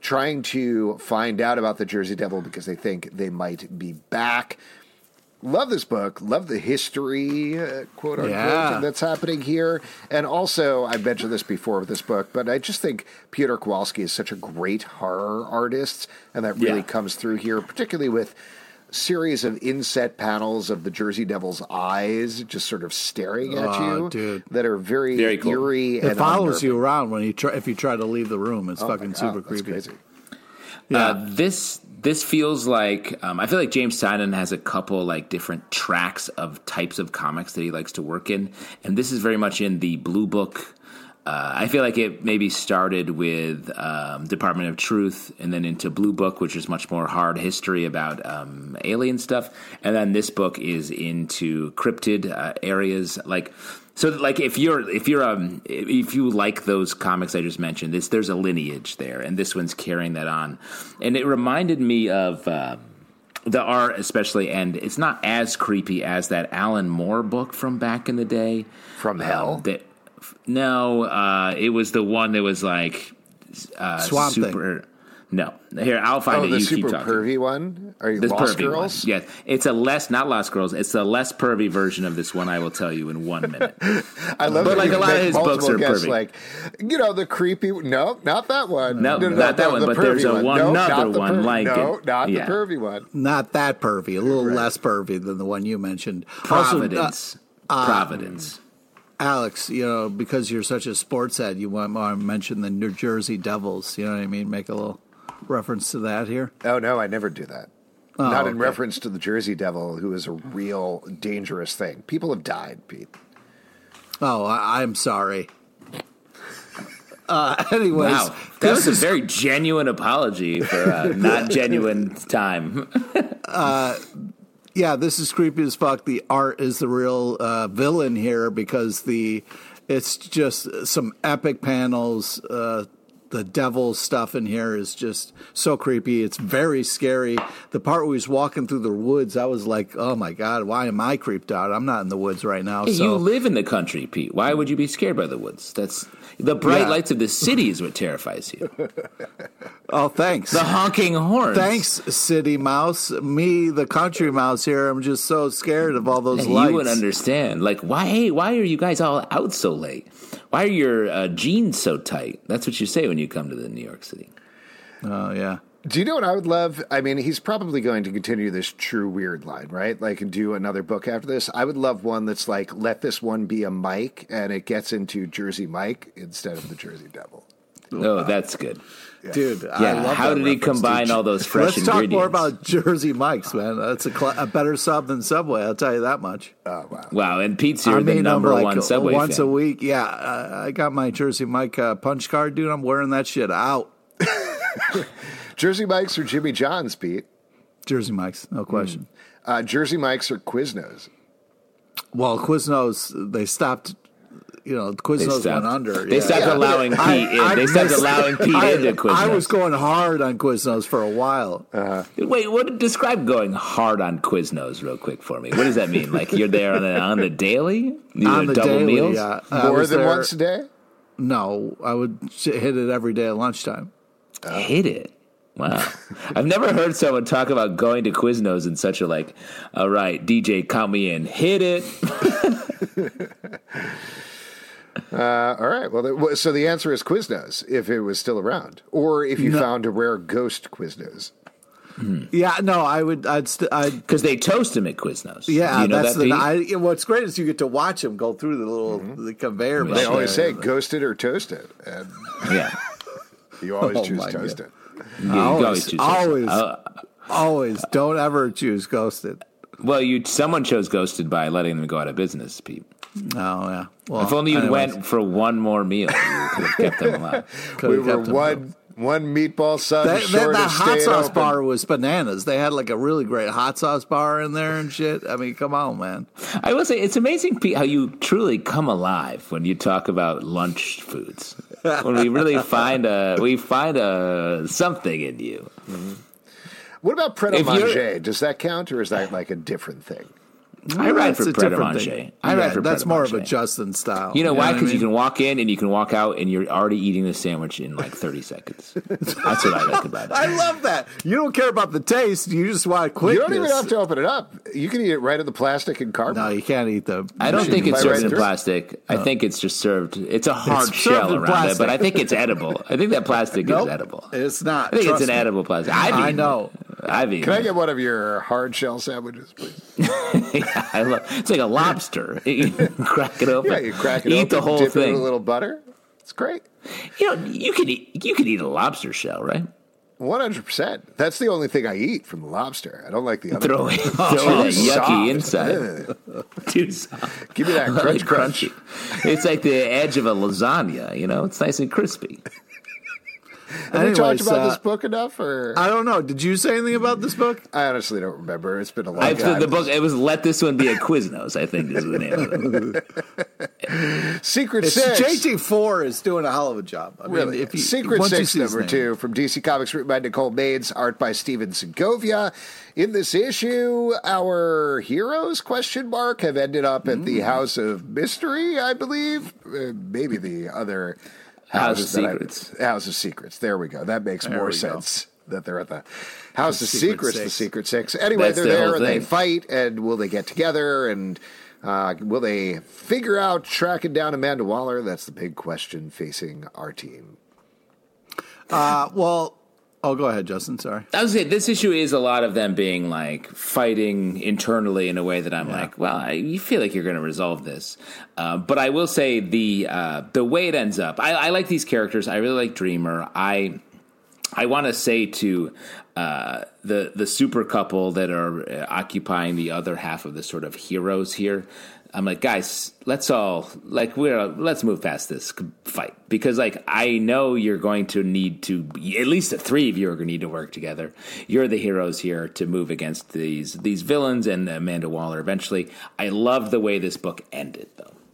trying to find out about the Jersey Devil because they think they might be back. Love this book. Love the history, uh, quote unquote, Yeah. that's happening here. And also, I've mentioned this before with this book, but I just think Peter Kowalski is such a great horror artist, and that really Yeah. comes through here, particularly with series of inset panels of the Jersey Devil's eyes just sort of staring at Oh, you dude. that are very, Very cool. eerie It and follows you unnerving. around when you try if you try to leave the room. It's Oh my fucking God, super that's creepy. crazy. Yeah. Uh, this this feels like um, I feel like James Tynion has a couple like different tracks of types of comics that he likes to work in, and this is very much in the Blue Book. Uh, I feel like it maybe started with um, Department of Truth, and then into Blue Book, which is much more hard history about um, alien stuff, and then this book is into cryptid uh, areas like. So, like, if you're if you're um if you like those comics I just mentioned, this there's a lineage there, and this one's carrying that on, and it reminded me of uh, the art, especially, and it's not as creepy as that Alan Moore book from back in the day. From Hell? Um, that no, uh, it was the one that was like uh, Swamp Thing. super. No, here I'll find Oh, it. the You super keep talking. pervy one? Are you This Lost pervy Girls? one. Yeah, it's a less, not Lost Girls. It's a less pervy version of this one. I will tell you in one minute. I love But that like you a lot of make his books multiple are guesses, pervy. Like, you know, the creepy. No, not that one. No, not that one, the but there's pervy a one. No, one not other the one pervy- like no, it. not Yeah. the pervy one. Not that pervy. A little less pervy than the one you mentioned. Also, uh, Providence. Providence. Alex, you know, because you're such a sports head, you want to mention the New Jersey Devils. You know what I mean? Make a little reference to that here. Oh, no, I never do that. Oh, Not in okay. reference to the Jersey Devil, who is a real dangerous thing. People have died, Pete. Oh, I, I'm sorry. Uh, anyways, Wow, that was this a is very genuine apology for uh, not genuine time. yeah, this is creepy as fuck. The art is the real uh, villain here because the it's just some epic panels. Uh, the devil stuff in here is just so creepy. It's very scary. The part where he's walking through the woods, I was like, oh my God, why am I creeped out? I'm not in the woods right now. Hey, so you live in the country, Pete. Why would you be scared by the woods? That's the bright Yeah. lights of the city is what terrifies you. oh, thanks. The honking horns. Thanks, City Mouse. Me, the country mouse here, I'm just so scared of all those Hey, lights. you would understand. Like, why? Hey, why are you guys all out so late? Why are your uh, jeans so tight? That's what you say when you come to the New York City. Oh, yeah. Do you know what I would love? I mean, he's probably going to continue this true weird line, right? Like, and do another book after this. I would love one that's like, let this one be a Mike, and it gets into Jersey Mike instead of the Jersey Devil. Oh, that's good. Dude, I Yeah, love how that did he reference, combine dude. all those fresh Let's talk ingredients? more about Jersey Mike's, man. That's a, cl- a better sub than Subway, I'll tell you that much. Oh, wow. Wow, and Pete's here, I the mean, number I'm like one Subway once fan. a week. Yeah, I, I got my Jersey Mike uh, punch card, dude. I'm wearing that shit out. Jersey Mike's or Jimmy John's, Pete? Jersey Mike's, no question. Uh, Jersey Mike's or Quiznos? Well, Quiznos, they stopped. You know, They Quiznos stopped, went under. they yeah. stopped Yeah. allowing Pete I- in. I They stopped missed- allowing Pete I, into Quiznos. I was going hard on Quiznos for a while. Wait, what? Describe going hard on Quiznos real quick for me. What does that mean? Like you're there on the, on the daily? You on do the double daily, meals? yeah. I More was than there- once a day? No, I would sh- hit it every day at lunchtime. Hit it. Wow. I've never heard someone talk about going to Quiznos in such a like, all right, D J, count me in. Hit it. Uh, all right. Well, the, so the answer is Quiznos if it was still around, or if you No. found a rare ghost Quiznos. Yeah, no, I would. I'd. St- I'd Because they toast him at Quiznos. yeah, Do you know that's that, the. Pete? I, you know, what's great is you get to watch them go through the little the conveyor. They belt always there. say ghosted or toasted, and Yeah. you always Oh, choose my toasted. You, you Always, choose always, Uh, always. Don't ever choose ghosted. well, you someone chose Ghosted by letting them go out of business, Pete. Oh yeah. Well, If only you anyways, went for one more meal, you could have kept them alive. could've We were kept them one one meatball sub That, that, short that of hot staying sauce open. bar was bananas. They had like a really great hot sauce bar in there and shit. I mean, come on, man. I will say it's amazing, Pete, how you truly come alive when you talk about lunch foods. When we really find a we find a something in you. What about Pret a If you're- Manger? Does that count, or is that like a different thing? I ride That's for a Pret a different Manger. thing. I Yeah, ride for that's Pret a more of a Manger. Justin style. You know why? what I Because you mean? can walk in and you can walk out and you're already eating the sandwich in like thirty seconds. That's what I like about it. I love that. You don't care about the taste. You just want quickness. You don't even have to open it up. You can eat it right in the plastic and cardboard. No, you can't eat the. I don't should think it's bite served right in through. plastic. I think it's just served. It's a hard It's served shell in around plastic. it, but I think it's edible. I think that plastic Nope, is edible. it's not. I think Trust it's an me. edible plastic. I've I eaten know. it. I've eaten Can I it. get one of your hard shell sandwiches, please? Yeah, I love, it's like a lobster. You crack it open. Yeah, you crack it eat open, the whole dip it in thing. a little butter. It's great. You know, you can eat. You can eat a lobster shell, right? One hundred percent. That's the only thing I eat from the lobster. I don't like the other. Throw one. it, throw that Too yucky soft. inside. Ugh. Too soft. Give me that I like crunch, crunch. crunchy. It's like the edge of a lasagna. You know, it's nice and crispy. Have we talked Anyways, about uh, this book enough, or I don't know. Did you say anything about this book? I honestly don't remember. It's been a long I, time. the book. It was "Let This One Be a Quiznos." I think is the name of it. Secret It's Six. J T four is doing a hell of a job. I mean, Really? if you, Secret once you Six see his number name. two from D C Comics, written by Nicole Maines, art by Steven Segovia. In this issue, our heroes question mark have ended up at Mm. the House of Mystery, I believe. Uh, maybe the other House house of that I- Secrets. House of Secrets. There we go. That makes There more we go. sense. That they're at the House The of Secret Secrets, the Six. Secret Six. Anyway, That's they're the there whole and they thing. fight, and will they get together? And uh, will they figure out tracking down Amanda Waller? That's the big question facing our team. Uh, well, oh, go ahead, Justin. Sorry. I was saying this issue is a lot of them being like fighting internally in a way that I'm like, well, I, you feel like you're going to resolve this, uh, but I will say the uh, the way it ends up. I, I like these characters. I really like Dreamer. I I want to say to uh, the the super couple that are uh, occupying the other half of the sort of heroes here. I'm like, guys, let's all like we're let's move past this fight because like I know you're going to need to at least the three of you are going to need to work together. You're the heroes here to move against these these villains and Amanda Waller eventually. I love the way this book ended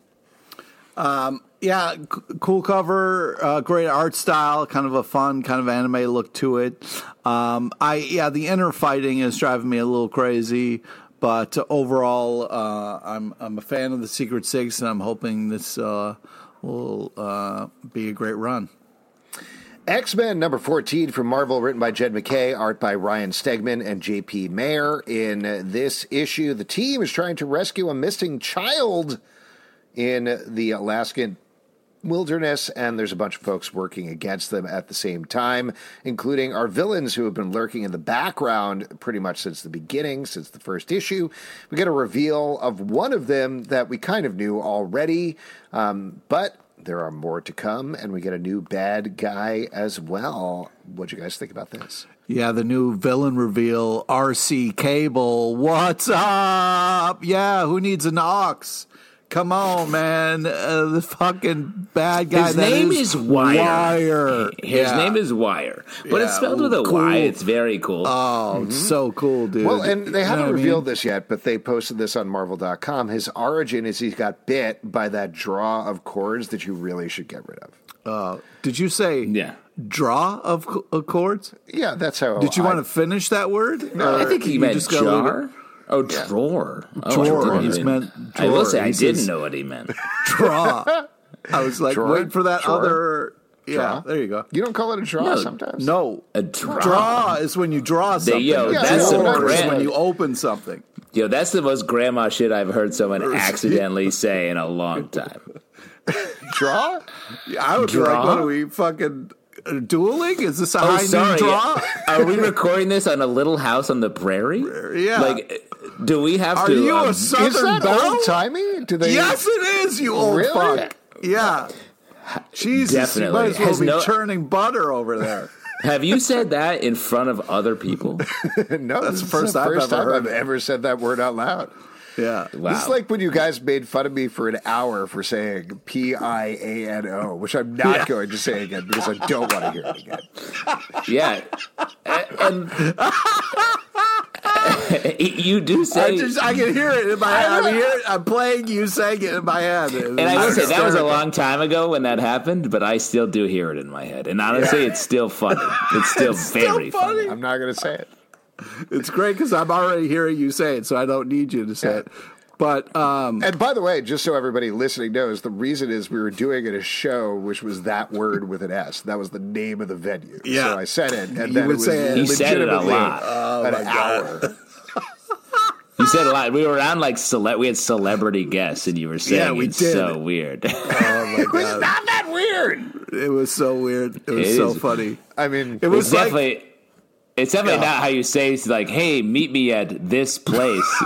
though. Yeah, c- cool cover, uh, great art style, kind of a fun, kind of anime look to it. Um, I yeah, the inner fighting is driving me a little crazy, but overall, uh, I'm I'm a fan of the Secret Six, and I'm hoping this uh, will uh, be a great run. X-Men number fourteen from Marvel, written by Jed McKay, art by Ryan Stegman and J P Mayer. In this issue, the team is trying to rescue a missing child in the Alaskan wilderness, and there's a bunch of folks working against them at the same time, including our villains who have been lurking in the background pretty much since the beginning, since the first issue. We get a reveal of one of them that we kind of knew already, um, but there are more to come, and we get a new bad guy as well. What'd you guys think about this? Yeah, the new villain reveal, R C Cable. What's up? Yeah, who needs an ox? Come on, man. Uh, the fucking bad guy. His that name is is Wire. Wire. His Yeah. name is Wire, but Yeah, it's spelled with a cool. Y. It's very cool. Oh, it's so cool, dude. Well, and they You know haven't what I revealed mean? this yet, but they posted this on Marvel dot com. His origin is he got bit by that draw of cords that you really should get rid of. Uh, did you say Yeah. draw of, co- of chords? Yeah, that's how. Did you I, want to finish that word? No, I think he you meant just gotta leave jar. Oh, drawer. Oh, Drawer. I didn't He's even- meant I will drawer. say I He didn't says- know what he meant. Draw. I was like, Drawer? wait for that Drawer? other. Yeah, Draw? there you go. You don't call it a draw No. sometimes? No. A draw. Draw is when you draw something. yo, that's Drawer some is grand- when you open something. Yo, that's the most grandma shit I've heard someone accidentally say in a long time. Draw? Yeah, I would be like, Draw? what are we fucking uh, dueling? Is this a Oh, high sorry. noon draw? Are we recording this on a little house on the prairie? Yeah. Like, do we have Are to? you um, a Southern Is that belle? old timey? Do they? Yes, it is, you old Really? fuck. Yeah. Jesus, Definitely. you might as well Has be no- churning butter over there. Have you said that in front of other people? No, That's this the is first the I've first ever time heard I've it. ever said that word out loud. Yeah. Wow. This is like when you guys made fun of me for an hour for saying P I A N O, which I'm not Yeah. going to say again because I don't want to hear it again. Yeah. And, you do I say. just I can hear it in my head. I'm, hear, I'm playing you saying it in my head. And I will say that was a long time ago when that happened, but I still do hear it in my head. And honestly, it's still funny. It's still It's still very funny. funny. I'm not going to say it. It's great because I'm already hearing you say it, so I don't need you to say it. But um, and by the way, just so everybody listening knows, the reason is we were doing it a show which was that word with an S. That was the name of the venue. Yeah. So I said it, and You then would it was say it. He said it a legitimately lot. Oh, an my God. hour. You said a lot. We were around like cele- we had celebrity guests, and you were saying Yeah, we it's did. so weird. oh my God, Not that weird. it was so weird. It was It so is. funny. I mean, It was It's like definitely. It's definitely Yeah. not how you say it's like, "Hey, meet me at this place."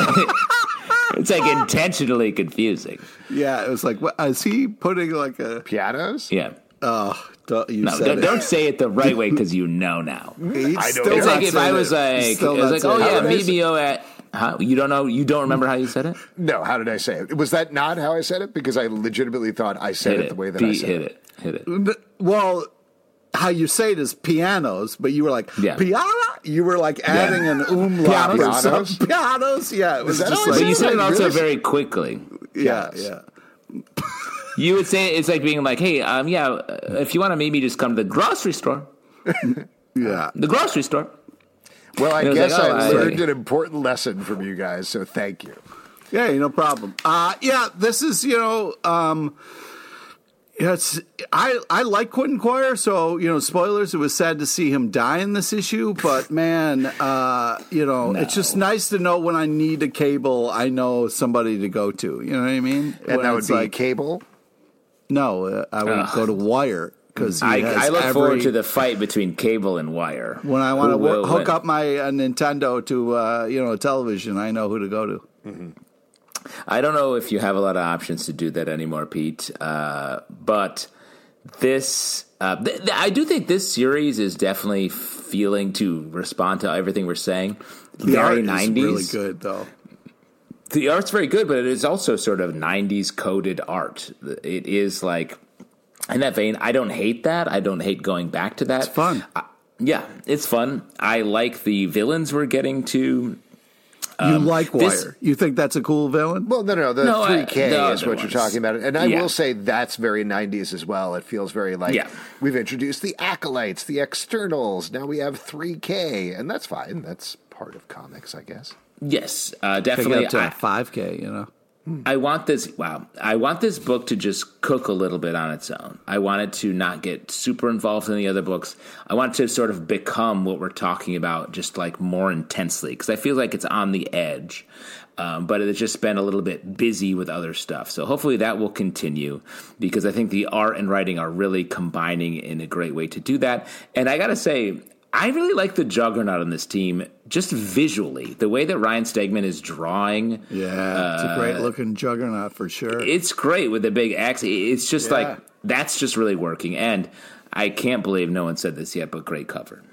It's like intentionally confusing. yeah, it was like, what, is he putting like a? pianos. Yeah. Oh, don't, you No, said don't, it. don't say it the right way because you know now. He's I still don't It's know. not like if saying I was it. like, He's still it was not like, saying oh it. How yeah, did I meet say- me oh, at. Huh? You don't know? You don't remember how you said it? No, how did I say it? Was that not how I said it? Because I legitimately thought I said Hit it, it. the way that Pete, I said hit it. it. Hit it. Well, how you say it is pianos, but you were like Yeah. piano. You were like adding an umlaut. Pianos? or something. Pianos? Pianos. Yeah, it was that just how I like But you said it like, also really? very quickly. yeah, Yes. yeah. You would say it's like being like, "Hey, um, yeah, uh, if you want to meet me, just come to the grocery store. Yeah. The grocery store." Well, I And it was guess like, oh, I I- learned an important lesson from you guys, so thank you. Yeah, no problem. Uh, yeah, this is, you know, um, yeah, it's, I, I like Quentin Quire, so, you know, spoilers, it was sad to see him die in this issue, but man, uh, you know, it's just nice to know when I need a cable, I know somebody to go to, you know what I mean? And When that would it's be like, cable. no, uh, I would Ugh. go to Wire, because I, I look every, forward to the fight between cable and wire. when I want to Who will hook win? up my uh, Nintendo to, uh, you know, television, I know who to go to. I don't know if you have a lot of options to do that anymore, Pete. Uh, but this, uh, th- th- I do think this series is definitely feeling to respond to everything we're saying. The Very art nineties. is really good, though. The art's very good, but it is also sort of nineties coded art. It is like, in that vein, I don't hate that. I don't hate going back to that. It's fun. I, yeah, it's fun. I like the villains we're getting to. You like Wire. this- You think that's a cool villain? Well, no, no, the No, I- three K the is other what ones. you're talking about. And I Yeah. will say that's very nineties as well. It feels very like Yeah. we've introduced the acolytes, the externals. Now we have three K, and that's fine. That's part of comics, I guess. Yes, uh, Take definitely. it up to I- five K, you know. I want this. Wow, I want this book to just cook a little bit on its own. I want it to not get super involved in the other books. I want it to sort of become what we're talking about, just like more intensely, because I feel like it's on the edge. Um, but it's just been a little bit busy with other stuff. So hopefully that will continue, because I think the art and writing are really combining in a great way to do that. And I got to say, I really like the Juggernaut on this team, just visually. The way that Ryan Stegman is drawing. Yeah, it's a great looking Juggernaut for sure. It's great with the big axe. It's just Yeah. like, that's just really working. And I can't believe no one said this yet, but great cover.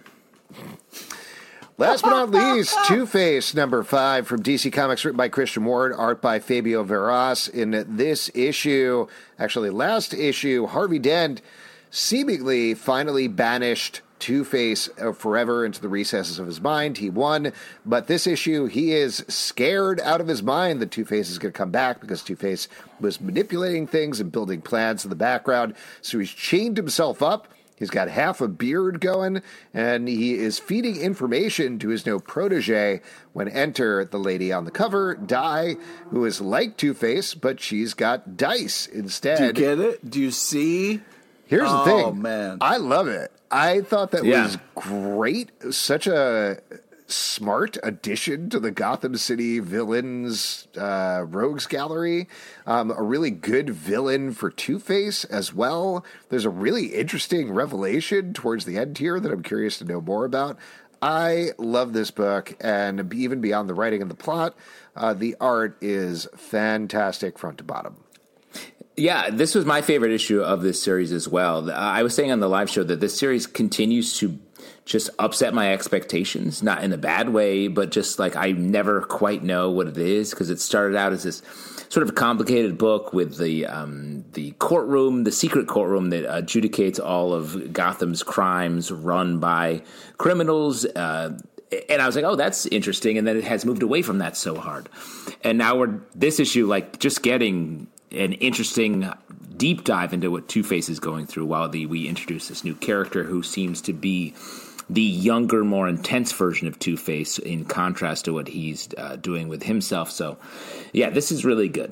Last but not least, Two-Face number five from D C Comics, written by Christian Ward, art by Fabio Veras. In this issue, actually last issue, Harvey Dent seemingly finally banished Two-Face forever into the recesses of his mind. He won, but this issue, he is scared out of his mind that Two-Face is going to come back, because Two-Face was manipulating things and building plans in the background. So he's chained himself up. He's got half a beard going, and he is feeding information to his new protege when enter the lady on the cover, Di, who is like Two-Face, but she's got dice instead. Do you get it? Do you see? Here's the Oh, thing. man. I love it. I thought that Yeah. was great. Such a smart addition to the Gotham City villains uh, rogues gallery. Um, a really good villain for Two-Face as well. There's a really interesting revelation towards the end here that I'm curious to know more about. I love this book, and even beyond the writing and the plot, uh, the art is fantastic front to bottom. Yeah, this was my favorite issue of this series as well. I was saying on the live show that this series continues to just upset my expectations, not in a bad way, but just like I never quite know what it is, because it started out as this sort of complicated book with the um, the courtroom, the secret courtroom that adjudicates all of Gotham's crimes run by criminals. Uh, and I was like, oh, that's interesting. And then it has moved away from that so hard. And now we're this issue, like just getting an interesting deep dive into what Two-Face is going through while the, we introduce this new character who seems to be the younger, more intense version of Two-Face in contrast to what he's uh, doing with himself. So, yeah, this is really good.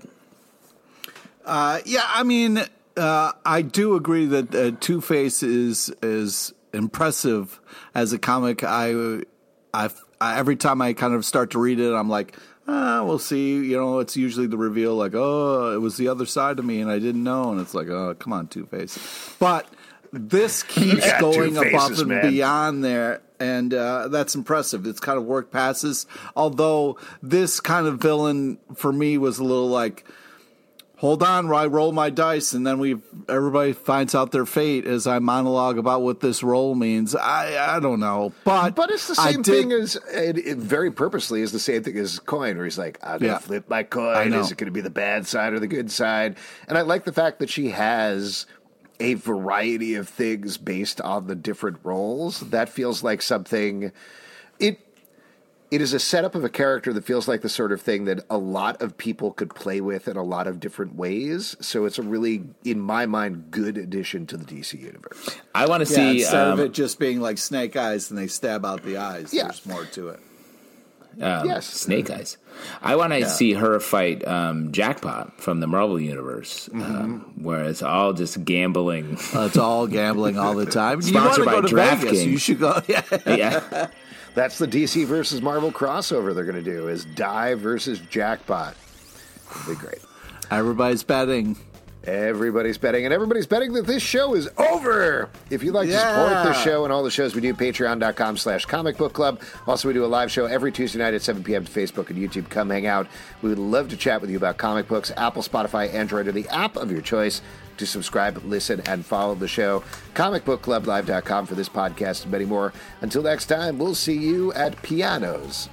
Uh, yeah, I mean, uh, I do agree that uh, Two-Face is is impressive as a comic. I, I, I, every time I kind of start to read it, I'm like, ah, we'll see. You know, it's usually the reveal, like, oh, it was the other side of me, and I didn't know. And it's like, oh, come on, Two-Face. But this keeps Yeah, going two above faces, and man. beyond there, and uh, that's impressive. It's kind of work passes. Although this kind of villain, for me, was a little like, hold on, I roll my dice, and then we everybody finds out their fate as I monologue about what this roll means. I I don't know, but But it's the I same did- thing as, it, it very purposely is the same thing as coin, where he's like, I'm going to Yeah. flip my I coin. know. Is it going to be the bad side or the good side? And I like the fact that she has a variety of things based on the different roles. That feels like something, it it is a setup of a character that feels like the sort of thing that a lot of people could play with in a lot of different ways. So it's a really, in my mind, good addition to the D C universe. I want to Yeah, see. instead Um, of it just being like snake eyes and they stab out the eyes, Yeah. there's more to it. um, Yes. Snake Eyes. I want to see her fight um, Jackpot from the Marvel Universe, Mm-hmm. um, where it's all just gambling. Uh, it's all gambling all the time. You Sponsored want to go by to Vegas? DraftKings. You should go. Yeah. Yeah. That's the D C versus Marvel crossover they're going to do, is Die versus Jackpot. It'll be great. Everybody's betting. Everybody's betting, and everybody's betting that this show is over. If you'd like to support Yeah. the show and all the shows we do, patreon.com slash comic book club. Also, we do a live show every Tuesday night at seven p.m. to Facebook and YouTube. Come hang out. We would love to chat with you about comic books. Apple, Spotify, Android, or the app of your choice to subscribe, listen, and follow the show. comic book club live dot com for this podcast and many more. Until next time, we'll see you at pianos.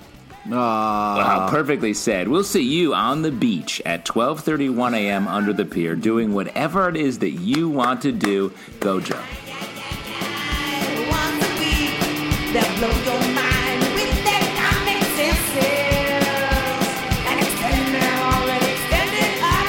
Wow, perfectly said. We'll see you on the beach at twelve thirty-one a.m. under the pier doing whatever it is that you want to do. Go, Joe. Once a week, they'll blow your mind with their comic senses and extend their already extended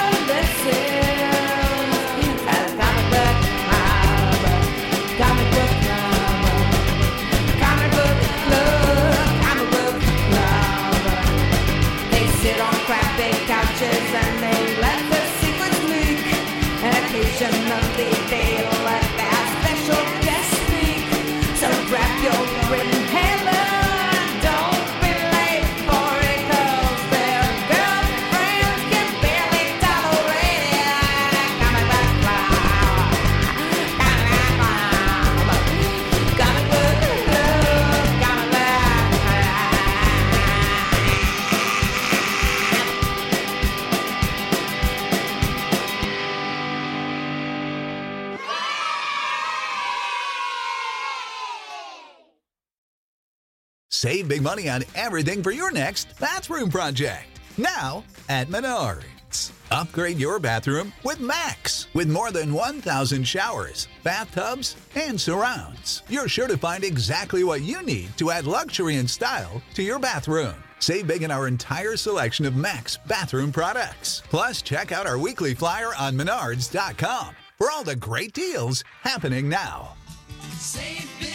adolescence. As comic book club, comic book club, comic book club, comic book club. They sit on crappy couches and they let their secrets leak, and occasionally they let their special guest speak. So grab your inhaler, don't be late for it, 'cause their girlfriends can barely tolerate it. Comic book club, comic book club, comic book club, comic book Save big money on everything for your next bathroom project. Now at Menards. Upgrade your bathroom with Max. With more than one thousand showers, bathtubs, and surrounds, you're sure to find exactly what you need to add luxury and style to your bathroom. Save big in our entire selection of Max bathroom products. Plus, check out our weekly flyer on menards dot com for all the great deals happening now. Save big